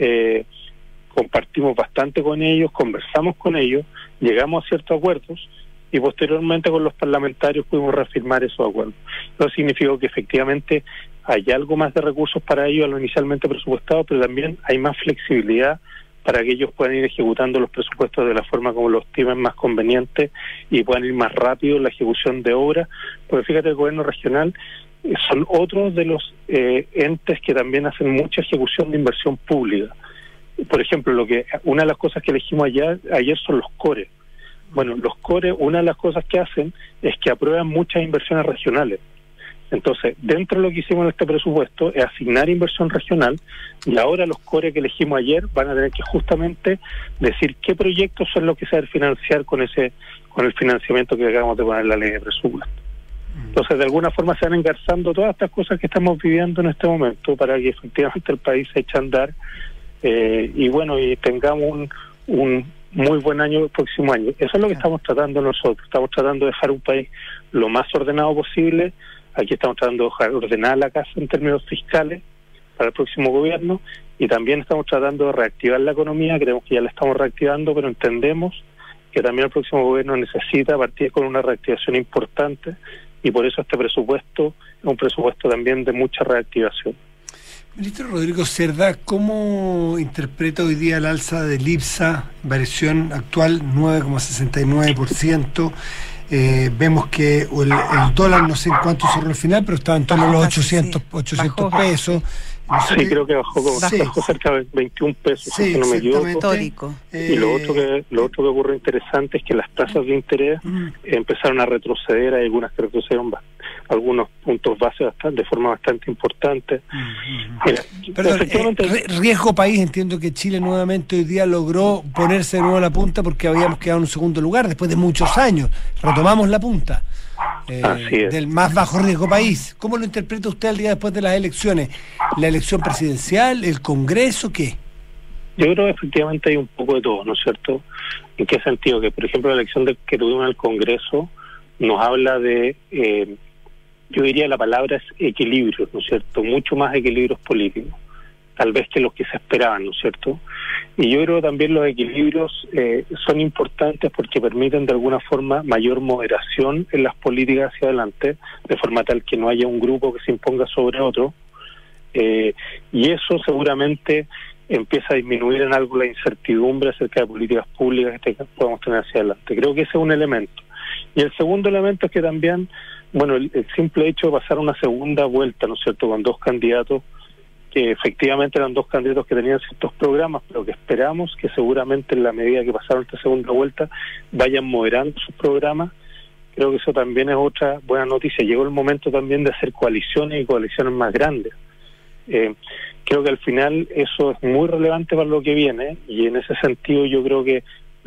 compartimos bastante con ellos, conversamos con ellos, llegamos a ciertos acuerdos, y posteriormente con los parlamentarios pudimos reafirmar esos acuerdos. Eso significa que efectivamente hay algo más de recursos para ellos a lo inicialmente presupuestado, pero también hay más flexibilidad para que ellos puedan ir ejecutando los presupuestos de la forma como lo estimen más conveniente y puedan ir más rápido en la ejecución de obras, porque fíjate, el gobierno regional son otros de los entes que también hacen mucha ejecución de inversión pública. Por ejemplo, una de las cosas que elegimos ayer son los CORE. Bueno, los CORE, una de las cosas que hacen es que aprueban muchas inversiones regionales. Entonces, dentro de lo que hicimos en este presupuesto es asignar inversión regional, y ahora los CORE que elegimos ayer van a tener que justamente decir qué proyectos son los que se van a financiar con el financiamiento que acabamos de poner en la ley de presupuesto. Entonces, de alguna forma se van engarzando todas estas cosas que estamos viviendo en este momento para que efectivamente el país se eche a andar, y tengamos un muy buen año el próximo año. Eso es lo que estamos tratando nosotros. Estamos tratando de dejar un país lo más ordenado posible. Aquí estamos tratando de dejar ordenada la casa en términos fiscales para el próximo gobierno, y también estamos tratando de reactivar la economía. Creemos que ya la estamos reactivando, pero entendemos que también el próximo gobierno necesita partir con una reactivación importante, y por eso este presupuesto es un presupuesto también de mucha reactivación. Ministro Rodrigo Cerda, ¿cómo interpreta hoy día el alza del IPSA, variación actual 9,69%? Vemos que el dólar, no sé en cuánto cerró al final, pero estaba en torno a los 800 pesos. No sé creo que bajó cerca de 21 pesos, si no me equivoco. Histórico. Y lo otro que ocurre interesante es que las tasas de interés empezaron a retroceder. Hay algunas que retrocedieron algunos puntos base de forma bastante importante. Mira, riesgo país, entiendo que Chile nuevamente hoy día logró ponerse de nuevo a la punta porque habíamos quedado en un segundo lugar después de muchos años. Retomamos la punta del más bajo riesgo país. ¿Cómo lo interpreta usted el día después de las elecciones? ¿La elección presidencial? ¿El Congreso? ¿Qué? Yo creo que efectivamente hay un poco de todo, ¿no es cierto? ¿En qué sentido? Que, por ejemplo, la elección que tuvimos en el Congreso nos habla de... yo diría la palabra es equilibrio, ¿no es cierto? Mucho más equilibrios políticos, tal vez que los que se esperaban, ¿no es cierto? Y yo creo que también los equilibrios son importantes porque permiten de alguna forma mayor moderación en las políticas hacia adelante, de forma tal que no haya un grupo que se imponga sobre otro, y eso seguramente empieza a disminuir en algo la incertidumbre acerca de políticas públicas que podamos tener hacia adelante. Creo que ese es un elemento. Y el segundo elemento es que también, el simple hecho de pasar una segunda vuelta, ¿no es cierto?, con dos candidatos, que efectivamente eran dos candidatos que tenían ciertos programas, pero que esperamos que seguramente en la medida que pasaron esta segunda vuelta vayan moderando sus programas. Creo que eso también es otra buena noticia. Llegó el momento también de hacer coaliciones y coaliciones más grandes. Creo que al final eso es muy relevante para lo que viene, y en ese sentido yo creo que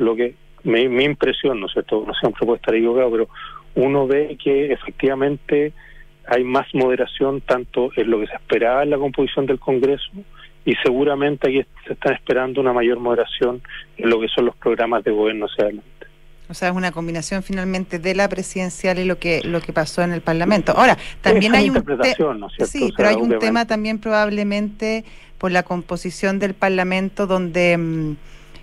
mi impresión, ¿no es cierto?, no siempre puede estar equivocado, pero uno ve que efectivamente hay más moderación tanto en lo que se esperaba en la composición del Congreso, y seguramente aquí se está esperando una mayor moderación en lo que son los programas de gobierno hacia adelante. O sea, es una combinación finalmente de la presidencial y lo que pasó en el Parlamento. Ahora, también hay interpretación, ¿no es cierto? Sí, pero hay un tema también probablemente por la composición del Parlamento donde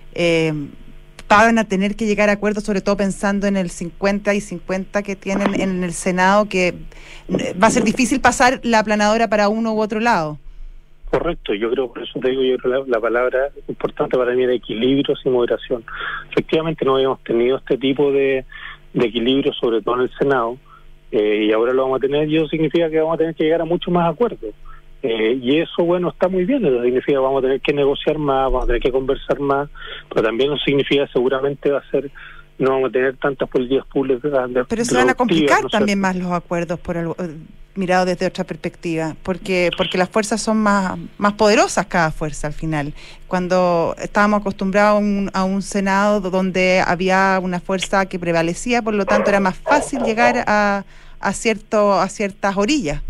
van a tener que llegar a acuerdos, sobre todo pensando en el 50 y 50 que tienen en el Senado, que va a ser difícil pasar la aplanadora para uno u otro lado. Correcto, yo creo, por eso te digo, yo creo la palabra importante para mí era equilibrios y moderación. Efectivamente no habíamos tenido este tipo de equilibrio, sobre todo en el Senado, y ahora lo vamos a tener, y eso significa que vamos a tener que llegar a muchos más acuerdos. Y eso, bueno, está muy bien, eso significa que vamos a tener que negociar más, vamos a tener que conversar más, pero también eso significa seguramente va a ser, no vamos a tener tantas políticas públicas. Pero se van a complicar, ¿no?, también más los acuerdos mirado desde otra perspectiva, porque las fuerzas son más poderosas, cada fuerza al final. Cuando estábamos acostumbrados a un Senado donde había una fuerza que prevalecía, por lo tanto era más fácil llegar a ciertas orillas.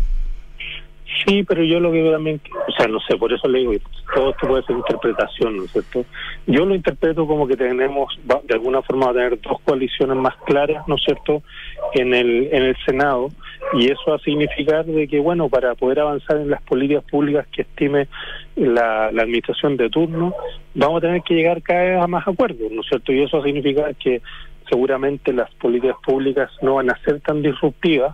Sí, pero yo lo que veo también, o sea, no sé, por eso le digo, todo esto puede ser interpretación, ¿no es cierto? Yo lo interpreto como que tenemos, de alguna forma, va a tener dos coaliciones más claras, ¿no es cierto?, en el Senado, y eso va a significar de que, bueno, para poder avanzar en las políticas públicas que estime la administración de turno, vamos a tener que llegar cada vez a más acuerdos, ¿no es cierto? Y eso va a significar que seguramente las políticas públicas no van a ser tan disruptivas,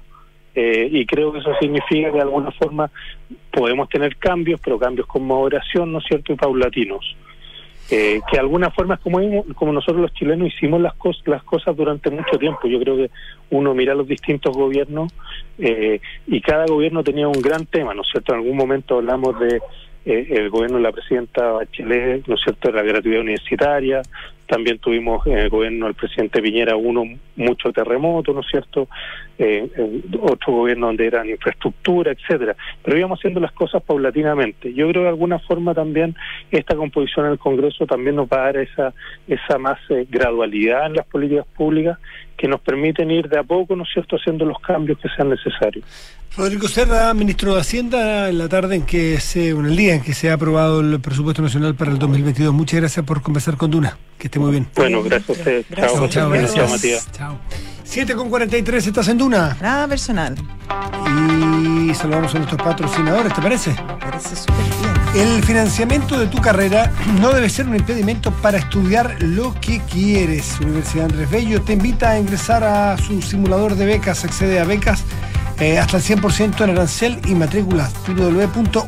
y creo que eso significa que de alguna forma podemos tener cambios, pero cambios con moderación, ¿no es cierto?, y paulatinos. Que de alguna forma es como nosotros los chilenos hicimos las cosas durante mucho tiempo. Yo creo que uno mira los distintos gobiernos y cada gobierno tenía un gran tema, ¿no es cierto? En algún momento hablamos de el gobierno de la presidenta Bachelet, ¿no es cierto?, de la gratuidad universitaria. También tuvimos en el gobierno del presidente Piñera mucho terremoto, ¿no es cierto?, otro gobierno donde eran infraestructura, etcétera. Pero íbamos haciendo las cosas paulatinamente. Yo creo que de alguna forma también esta composición en el Congreso también nos va a dar esa más gradualidad en las políticas públicas que nos permiten ir de a poco, ¿no es cierto?, haciendo los cambios que sean necesarios. Rodrigo Cerda, ministro de Hacienda, en el día en que se ha aprobado el presupuesto nacional para el 2022. Muchas gracias por conversar con Duna. Que esté muy bien. Bueno, gracias a ustedes. Chao, gracias, Matías. Chao. 7:43, estás en Duna. Nada personal. Y saludamos a nuestros patrocinadores, ¿te parece? Me parece súper bien. El financiamiento de tu carrera no debe ser un impedimento para estudiar lo que quieres. Universidad Andrés Bello te invita a ingresar a su simulador de becas. Accede a becas hasta el 100% en arancel y matrículas www.unav.cl.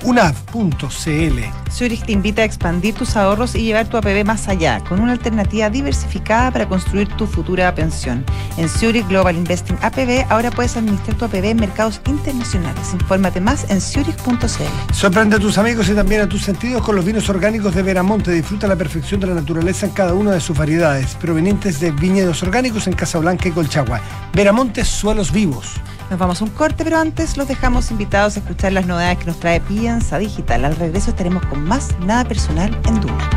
Zurich te invita a expandir tus ahorros y llevar tu APB más allá, con una alternativa diversificada para construir tu futura pensión. En Zurich Global Investing APB ahora puedes administrar tu APB en mercados internacionales. Infórmate más en zurich.cl. Sorprende a tus amigos y también a tus sentidos con los vinos orgánicos de Veramonte. Disfruta la perfección de la naturaleza en cada una de sus variedades, provenientes de viñedos orgánicos en Casablanca y Colchagua. Veramonte, suelos vivos. Nos vamos a un corte, pero antes los dejamos invitados a escuchar las novedades que nos trae Piensa Digital. Al regreso estaremos con más Nada Personal en Duna.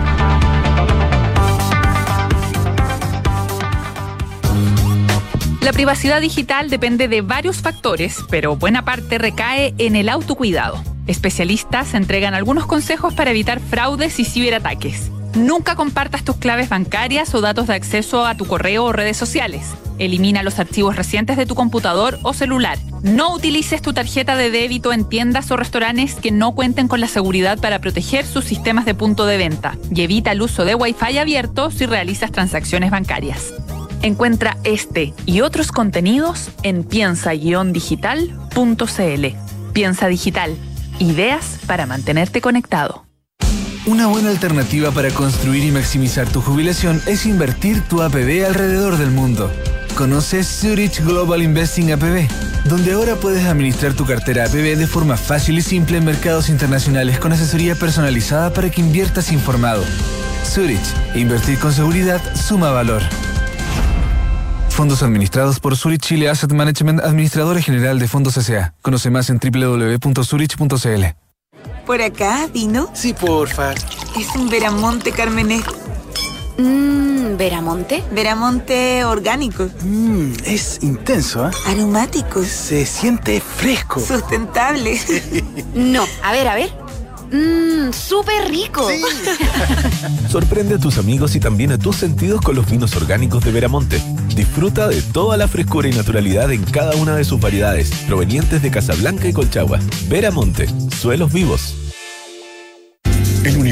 La privacidad digital depende de varios factores, pero buena parte recae en el autocuidado. Especialistas entregan algunos consejos para evitar fraudes y ciberataques. Nunca compartas tus claves bancarias o datos de acceso a tu correo o redes sociales. Elimina los archivos recientes de tu computador o celular. No utilices tu tarjeta de débito en tiendas o restaurantes que no cuenten con la seguridad para proteger sus sistemas de punto de venta. Y evita el uso de Wi-Fi abierto si realizas transacciones bancarias. Encuentra este y otros contenidos en piensa-digital.cl. Piensa Digital. Ideas para mantenerte conectado. Una buena alternativa para construir y maximizar tu jubilación es invertir tu APB alrededor del mundo. Conoce Zurich Global Investing APB, donde ahora puedes administrar tu cartera APB de forma fácil y simple en mercados internacionales con asesoría personalizada para que inviertas informado. Zurich, invertir con seguridad suma valor. Fondos administrados por Zurich Chile Asset Management, administradora general de Fondos S.A. Conoce más en www.zurich.cl. ¿Por acá, vino? Sí, porfa. Es un Veramonte Carmenet. ¿Veramonte? Veramonte orgánico. Es intenso, ¿eh? Aromático. Se siente fresco. Sustentable. No, a ver. ¡Súper rico! Sí. Sorprende a tus amigos y también a tus sentidos con los vinos orgánicos de Veramonte. Disfruta de toda la frescura y naturalidad en cada una de sus variedades, provenientes de Casablanca y Colchagua. Veramonte, suelos vivos. El universo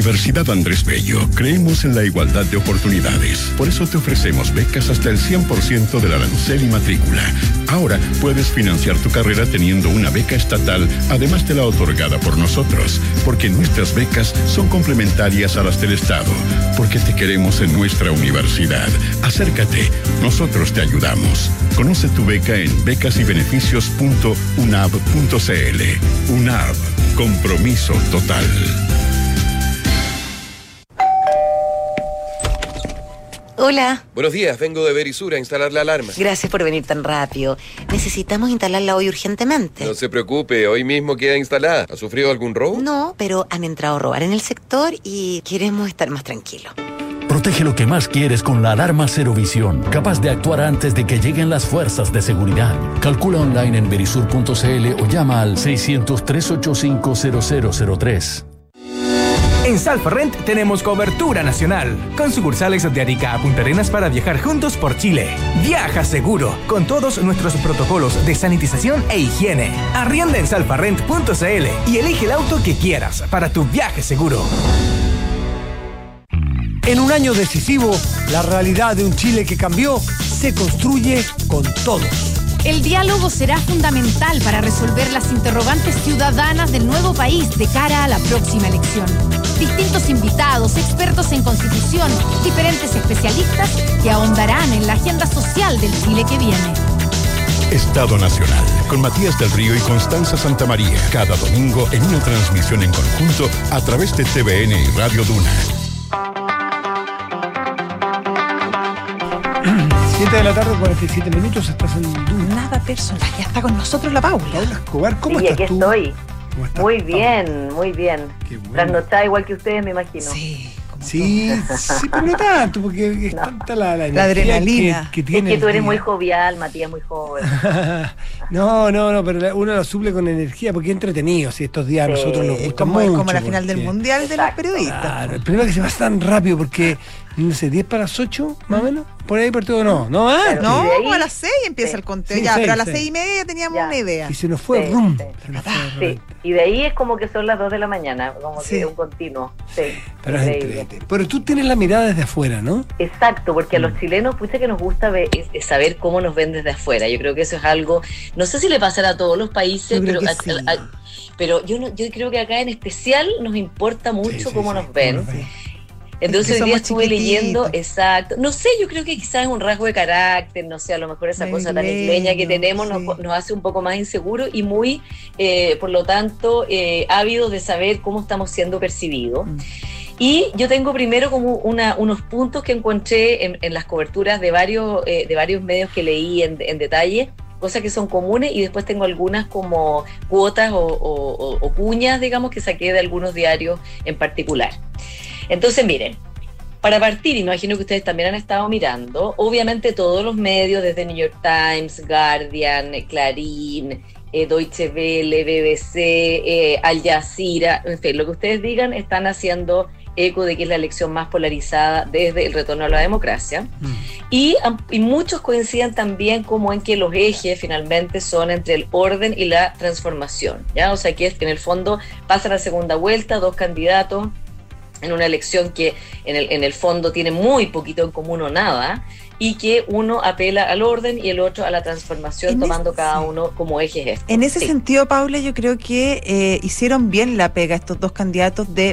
Universidad Andrés Bello creemos en la igualdad de oportunidades. Por eso te ofrecemos becas hasta el 100% del arancel y matrícula. Ahora puedes financiar tu carrera teniendo una beca estatal, además de la otorgada por nosotros, porque nuestras becas son complementarias a las del Estado, porque te queremos en nuestra universidad. Acércate, nosotros te ayudamos. Conoce tu beca en becasybeneficios.unab.cl. UNAB, compromiso total. Hola. Buenos días, vengo de Verisur a instalar la alarma. Gracias por venir tan rápido. Necesitamos instalarla hoy urgentemente. No se preocupe, hoy mismo queda instalada. ¿Ha sufrido algún robo? No, pero han entrado a robar en el sector y queremos estar más tranquilos. Protege lo que más quieres con la alarma Cero Visión, capaz de actuar antes de que lleguen las fuerzas de seguridad. Calcula online en verisur.cl o llama al 600-385-0003. En Salfarrent tenemos cobertura nacional, con sucursales de Arica a Punta Arenas para viajar juntos por Chile. Viaja seguro, con todos nuestros protocolos de sanitización e higiene. Arrienda en salfarrent.cl y elige el auto que quieras para tu viaje seguro. En un año decisivo, la realidad de un Chile que cambió se construye con todos. El diálogo será fundamental para resolver las interrogantes ciudadanas del nuevo país de cara a la próxima elección. Distintos invitados, expertos en constitución, diferentes especialistas que ahondarán en la agenda social del Chile que viene. Estado Nacional, con Matías del Río y Constanza Santamaría, cada domingo en una transmisión en conjunto a través de TVN y Radio Duna. 7 de la tarde, 47 minutos, estás en Duna. Nada personal, ya está con nosotros la Paula. Paula Escobar, ¿cómo sí, estás aquí tú? Estoy. Muy bien, muy bien. Bueno. Trasnochada igual que ustedes, me imagino. Sí, pero no tanto, porque es tanta la adrenalina que tiene. Es que tú eres muy jovial, Matías, muy joven. No, pero uno lo suple con energía, porque es entretenido. Si estos días a nosotros nos gusta mucho. Como la final del mundial de los periodistas. Claro, el problema es que se va tan rápido, porque, no sé, 10 para las 8, más o menos, por ahí partido no, antes. No, a las 6 empieza el conteo, sí, ya, 6, pero a las 6. 6:30 ya teníamos una idea. Y se nos fue Sí, y de ahí es como que son las 2 de la mañana, como que un continuo. Sí, pero es entrete. Pero tú tienes la mirada desde afuera, ¿no? Exacto, porque a los chilenos, pucha, que nos gusta es saber cómo nos ven desde afuera. Yo creo que eso es algo, no sé si le pasará a todos los países, pero yo creo que acá en especial nos importa mucho cómo nos ven. Entonces hoy día estuve leyendo, exacto, no sé, yo creo que quizás es un rasgo de carácter, no sé, a lo mejor esa cosa tan isleña que tenemos nos hace un poco más inseguros y muy, por lo tanto, ávidos de saber cómo estamos siendo percibidos. Y yo tengo primero como unos puntos que encontré en las coberturas de varios medios que leí en detalle, cosas que son comunes, y después tengo algunas como cuotas o cuñas, digamos, que saqué de algunos diarios en particular. Entonces, miren, para partir, imagino que ustedes también han estado mirando, obviamente todos los medios, desde New York Times, Guardian, Clarín, Deutsche Welle, BBC, Al Jazeera, en fin, lo que ustedes digan, están haciendo eco de que es la elección más polarizada desde el retorno a la democracia. Y muchos coinciden también como en que los ejes finalmente son entre el orden y la transformación, ¿ya? O sea que en el fondo pasa la segunda vuelta, dos candidatos en una elección que en el fondo tiene muy poquito en común o nada, y que uno apela al orden y el otro a la transformación, tomando cada uno como ejes estos. En ese sentido, Paula, yo creo que hicieron bien la pega estos dos candidatos de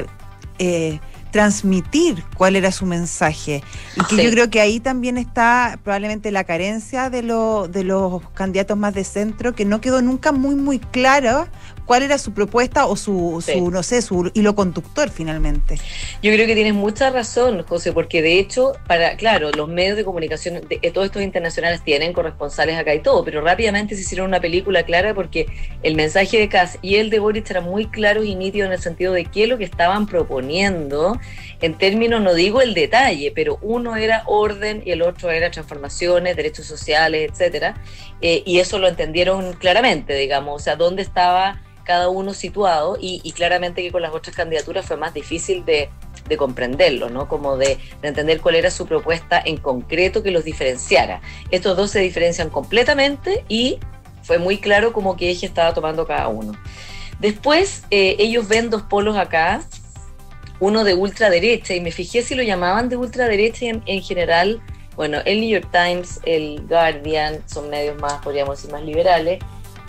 transmitir cuál era su mensaje, y que yo creo que ahí también está probablemente la carencia de los candidatos más de centro, que no quedó nunca muy claro cuál era su propuesta o su no sé, su hilo conductor finalmente. Yo creo que tienes mucha razón, José, porque de hecho, claro, los medios de comunicación, todos estos internacionales tienen corresponsales acá y todo, pero rápidamente se hicieron una película clara, porque el mensaje de Kast y el de Boric eran muy claros y nítidos en el sentido de qué es lo que estaban proponiendo, en términos, no digo el detalle, pero uno era orden y el otro era transformaciones, derechos sociales, etcétera, y eso lo entendieron claramente, digamos, o sea, dónde estaba cada uno situado, y claramente que con las otras candidaturas fue más difícil de comprenderlo, ¿no? Como de entender cuál era su propuesta en concreto que los diferenciara. Estos dos se diferencian completamente y fue muy claro como qué eje estaba tomando cada uno. Después, ellos ven dos polos acá, uno de ultraderecha, y me fijé si lo llamaban de ultraderecha en general. Bueno, el New York Times, el Guardian, son medios más, podríamos decir, más liberales,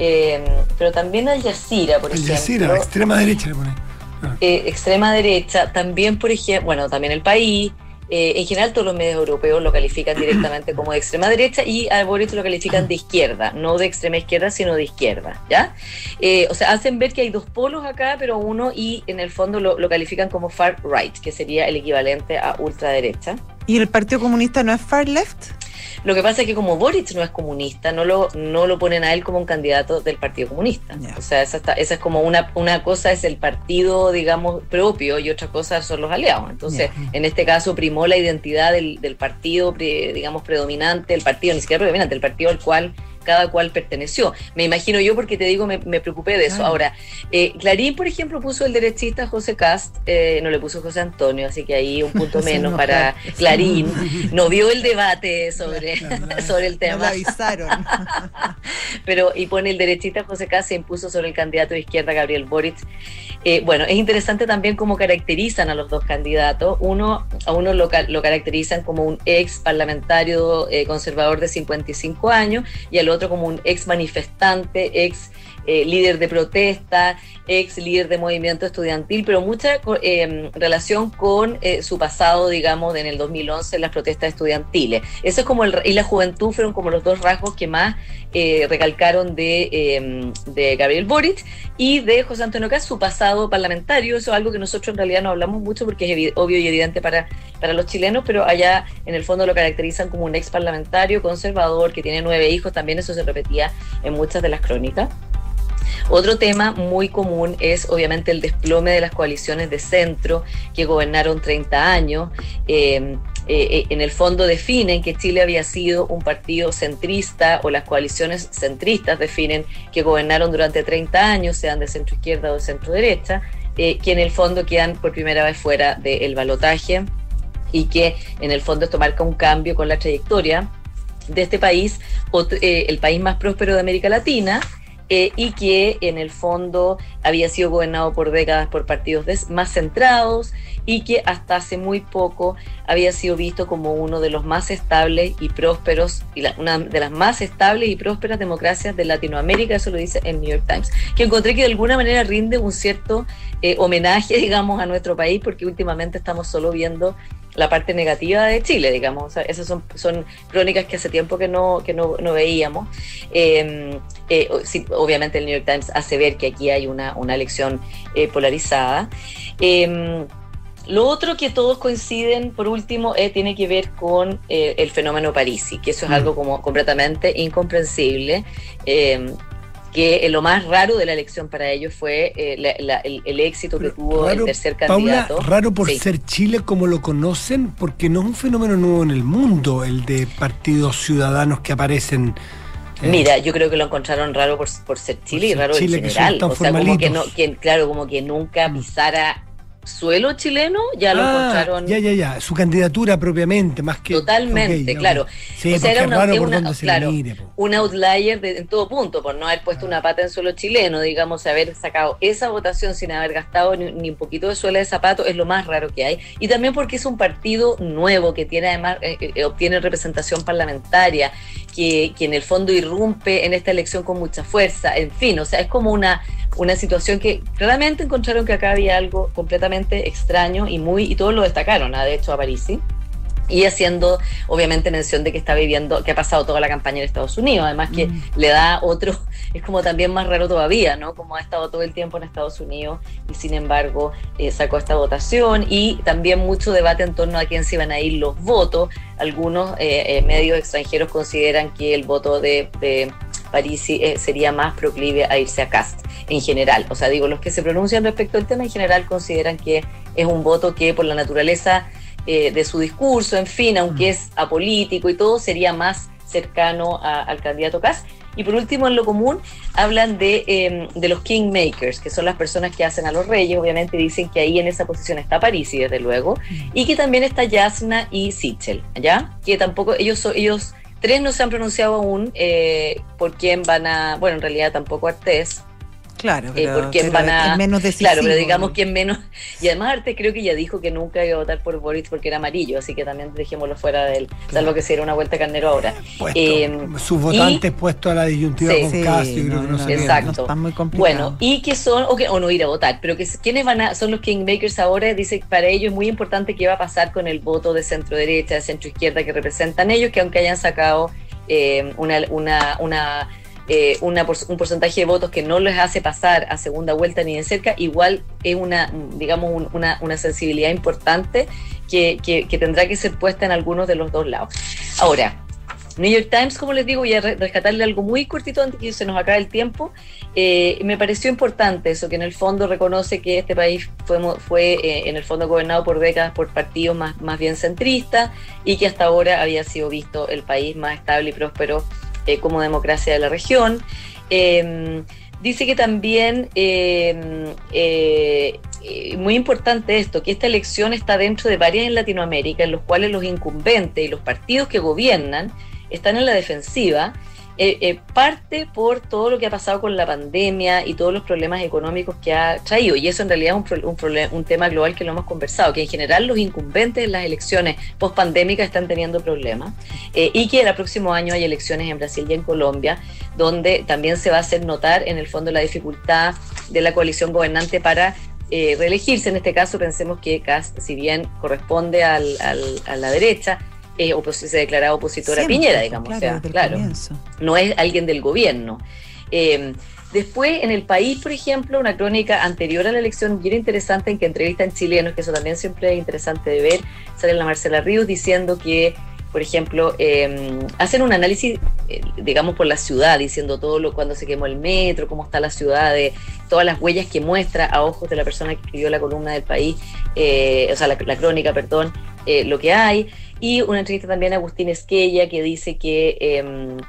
pero también Al Jazeera, por ejemplo. Al Jazeera, extrema derecha le pone. Extrema derecha, también, por ejemplo, bueno, también El País, en general todos los medios europeos lo califican directamente como de extrema derecha, y a Boric lo califican de izquierda, no de extrema izquierda, sino de izquierda, ¿ya? O sea, hacen ver que hay dos polos acá, pero uno, y en el fondo lo califican como far right, que sería el equivalente a ultraderecha. ¿Y el Partido Comunista no es far left? Lo que pasa es que como Boric no es comunista, no lo ponen a él como un candidato del Partido Comunista. Yeah. O sea, esa es como una cosa es el partido, digamos, propio, y otra cosa son los aliados. Entonces, en este caso primó la identidad del partido, digamos, predominante, el partido, ni siquiera predominante, el partido al cual cada cual perteneció. Me imagino yo, porque te digo, me preocupé de eso. Ahora, Clarín, por ejemplo, puso el derechista José Cast, no le puso José Antonio, así que ahí un punto menos para Clarín. No vio el debate sobre el tema. No lo avisaron. Pero, y pone el derechista José Cast, se impuso sobre el candidato de izquierda Gabriel Boric. Bueno, es interesante también cómo caracterizan a los dos candidatos. A uno lo caracterizan como un ex parlamentario conservador de 55 años, y al otro como un ex manifestante, ex líder de protesta, ex líder de movimiento estudiantil, pero mucha relación con su pasado, digamos, en el 2011 en las protestas estudiantiles. Eso es como y la juventud fueron como los dos rasgos que más recalcaron de Gabriel Boric, y de José Antonio Cast, su pasado parlamentario. Eso es algo que nosotros en realidad no hablamos mucho porque es obvio y evidente para los chilenos, pero allá en el fondo lo caracterizan como un ex parlamentario conservador que tiene 9 hijos. También eso se repetía en muchas de las crónicas. Otro tema muy común es obviamente el desplome de las coaliciones de centro que gobernaron 30 años. En el fondo definen que Chile había sido un partido centrista, o las coaliciones centristas definen que gobernaron durante 30 años, sean de centro izquierda o de centro derecha, que en el fondo quedan por primera vez fuera del balotaje, y que en el fondo esto marca un cambio con la trayectoria de este país, el país más próspero de América Latina, y que en el fondo había sido gobernado por décadas por partidos más centrados, y que hasta hace muy poco había sido visto como uno de los más estables y prósperos, y una de las más estables y prósperas democracias de Latinoamérica. Eso lo dice el New York Times, que encontré que de alguna manera rinde un cierto homenaje, digamos, a nuestro país, porque últimamente estamos solo viendo la parte negativa de Chile, digamos. O sea, esas son crónicas que hace tiempo que no veíamos. Sí, obviamente el New York Times hace ver que aquí hay una elección polarizada. Lo otro que todos coinciden, por último, tiene que ver con el fenómeno Parisi, que eso es algo como completamente incomprensible. Que lo más raro de la elección para ellos fue el éxito que tuvo raro, el tercer candidato. Paula, raro por ser Chile como lo conocen, porque no es un fenómeno nuevo en el mundo, el de partidos ciudadanos que aparecen. Mira, yo creo que lo encontraron raro por ser Chile, y raro Chile, en general. O sea, como que nunca pisara suelo chileno, ya lo encontraron. Ya, su candidatura propiamente, más que. Totalmente, claro. Sí, o sea, era un outlier en todo punto, por no haber puesto una pata en suelo chileno, digamos, haber sacado esa votación sin haber gastado ni un poquito de suela de zapato, es lo más raro que hay. Y también porque es un partido nuevo que tiene además obtiene representación parlamentaria, que en el fondo irrumpe en esta elección con mucha fuerza. En fin, o sea, es como una situación que claramente encontraron que acá había algo completamente extraño, y todos lo destacaron, de hecho, a Parisi, y haciendo obviamente mención de que que ha pasado toda la campaña en Estados Unidos, además que le da otro, es como también más raro todavía, ¿no? Como ha estado todo el tiempo en Estados Unidos y sin embargo sacó esta votación, y también mucho debate en torno a quién se iban a ir los votos. Algunos medios extranjeros consideran que el voto de Parisi sería más proclive a irse a Cast en general. O sea, digo, los que se pronuncian respecto al tema en general consideran que es un voto que por la naturaleza de su discurso, en fin, aunque es apolítico y todo, sería más cercano al candidato Cast. Y por último, en lo común, hablan de los kingmakers, que son las personas que hacen a los reyes. Obviamente dicen que ahí en esa posición está Parisi, desde luego, y que también está Jasna y Sichel, ¿ya? Que tampoco, ellos tres no se han pronunciado aún por quién van a, bueno, en realidad tampoco Artés, Claro, por quién van a... es menos decisivo. Claro, pero digamos quién menos... Y además Artes creo que ya dijo que nunca iba a votar por Boric porque era amarillo, así que también dejémoslo fuera de él, claro. Salvo que se diera una vuelta carnero ahora. Sus votantes puestos a la disyuntiva con Cast, yo creo que no sería. Exacto. No está muy complicado. Bueno, y que son, o no ir a votar, pero que quienes son los kingmakers ahora, dice que para ellos es muy importante qué va a pasar con el voto de centro derecha, de centro izquierda que representan ellos, que aunque hayan sacado un porcentaje de votos que no les hace pasar a segunda vuelta ni de cerca, igual es una sensibilidad importante que tendrá que ser puesta en algunos de los dos lados. Ahora, New York Times, como les digo, voy a rescatarle algo muy cortito antes que se nos acabe el tiempo. Me pareció importante eso, que en el fondo reconoce que este país fue en el fondo gobernado por décadas por partidos más bien centristas y que hasta ahora había sido visto el país más estable y próspero como democracia de la región. Dice que también, muy importante esto, que esta elección está dentro de varias en Latinoamérica, en los cuales los incumbentes y los partidos que gobiernan están en la defensiva, parte por todo lo que ha pasado con la pandemia y todos los problemas económicos que ha traído, y eso en realidad es un tema global que lo hemos conversado, que en general los incumbentes en las elecciones post-pandémicas están teniendo problemas, y que el próximo año hay elecciones en Brasil y en Colombia, donde también se va a hacer notar en el fondo la dificultad de la coalición gobernante para reelegirse. En este caso pensemos que Kast, si bien corresponde a la derecha, se declara opositora a Piñera, digamos, claro, no es alguien del gobierno. Después, en El País, por ejemplo, una crónica anterior a la elección bien interesante en que entrevistan chilenos, que eso también siempre es interesante de ver, sale la Marcela Ríos diciendo que, por ejemplo, hacen un análisis, digamos, por la ciudad, diciendo cuando se quemó el metro, cómo está la ciudad, de todas las huellas que muestra a ojos de la persona que escribió la columna del País, la crónica, perdón, lo que hay. Y una entrevista también a Agustín Esquella, que dice que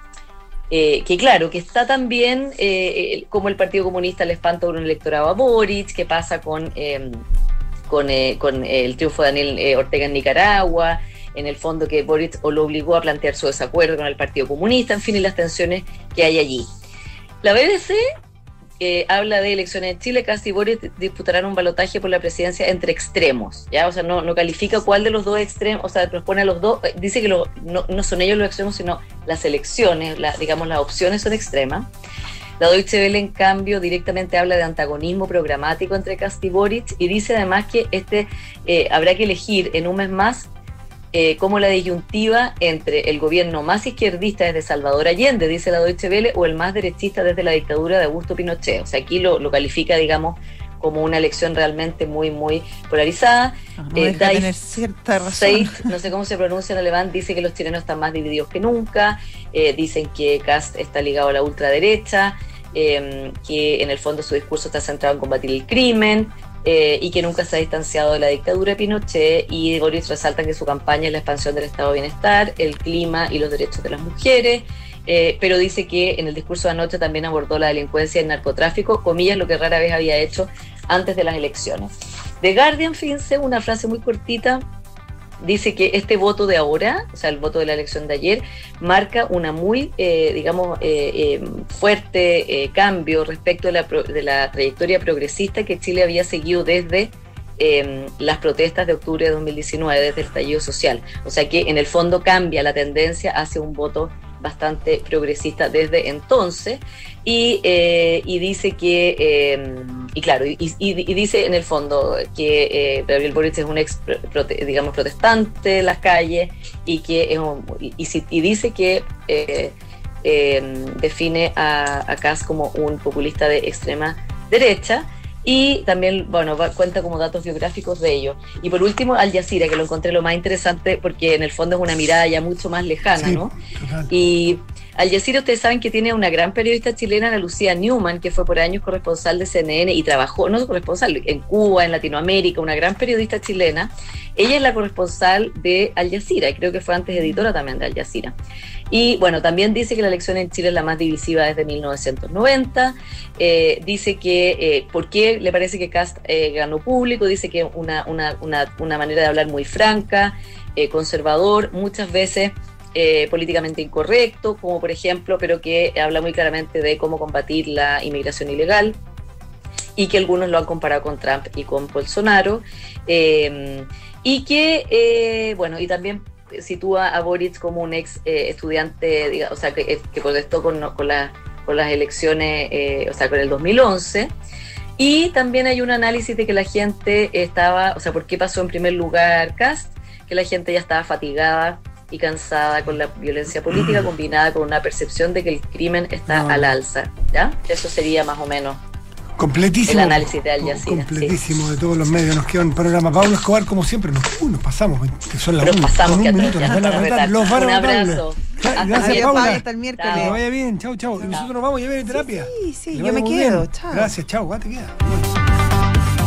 claro, que está también como el Partido Comunista le espanta un electorado a Boric, qué pasa con el triunfo de Daniel Ortega en Nicaragua, en el fondo que Boric lo obligó a plantear su desacuerdo con el Partido Comunista, en fin, y las tensiones que hay allí. La BBC habla de elecciones en Chile. Kast y Boric disputarán un balotaje por la presidencia entre extremos, ¿ya? O sea, no califica cuál de los dos extremos, o sea, los pone a los dos, dice que no son ellos los extremos, sino las elecciones, digamos, las opciones son extremas. La Deutsche Welle, en cambio, directamente habla de antagonismo programático entre Kast y Boric y dice además que habrá que elegir en un mes más como la disyuntiva entre el gobierno más izquierdista desde Salvador Allende, dice la Deutsche Welle, o el más derechista desde la dictadura de Augusto Pinochet. O sea, aquí lo califica, digamos, como una elección realmente muy, muy polarizada. No deja de tener cierta razón. Seid, no sé cómo se pronuncia en alemán, dice que los chilenos están más divididos que nunca, dicen que Kast está ligado a la ultraderecha, que en el fondo su discurso está centrado en combatir el crimen, y que nunca se ha distanciado de la dictadura de Pinochet, y Boric resalta que su campaña es la expansión del estado de bienestar, el clima y los derechos de las mujeres, pero dice que en el discurso de anoche también abordó la delincuencia y el narcotráfico, comillas, lo que rara vez había hecho antes de las elecciones. The Guardian, fíjense, una frase muy cortita, dice que este voto de ahora, o sea, el voto de la elección de ayer, marca una muy, fuerte cambio respecto de la trayectoria progresista que Chile había seguido desde las protestas de octubre de 2019, desde el estallido social. O sea que en el fondo cambia la tendencia hacia un voto bastante progresista desde entonces, y dice que y dice en el fondo que Gabriel Boric es un digamos protestante de las calles, y que dice que define a Kast como un populista de extrema derecha. Y también, cuenta como datos biográficos de ellos. Y por último, Al Jazeera, que lo encontré lo más interesante porque en el fondo es una mirada ya mucho más lejana, sí, ¿no? Total. Y Al Jazeera, ustedes saben que tiene una gran periodista chilena, Ana Lucía Newman, que fue por años corresponsal de CNN y trabajó, no corresponsal, en Cuba, en Latinoamérica, una gran periodista chilena. Ella es la corresponsal de Al Jazeera y creo que fue antes editora también de Al Jazeera. Y bueno, también dice que la elección en Chile es la más divisiva desde 1990. Dice que por qué le parece que Kast ganó público. Dice que una manera de hablar muy franca, conservador, muchas veces políticamente incorrecto, como por ejemplo, pero que habla muy claramente de cómo combatir la inmigración ilegal. y que algunos lo han comparado con Trump y con Bolsonaro, y que, bueno, y también sitúa a Boric como un ex estudiante, o sea, que protestó con las elecciones, o sea, con el 2011. Y también hay un análisis de que la gente estaba, o sea, ¿por qué pasó en primer lugar Kast? Que la gente ya estaba fatigada y cansada con la violencia política combinada con una percepción de que el crimen está al alza, ¿ya? Eso sería más o menos completísimo, el análisis de Al Jazeera. Completísimo, sí. De todos los medios. Nos queda un panorama. Pablo Escobar, como siempre, nos pasamos, que son las 1. Pasamos, con que un minuto, nos van a retar, los van a un retar. abrazo. Gracias, Paula. Hasta el miércoles. Que vaya bien, chau. Y nosotros nos vamos a llevar en terapia. Sí, yo me quedo. Chao. Gracias, chau. Te queda.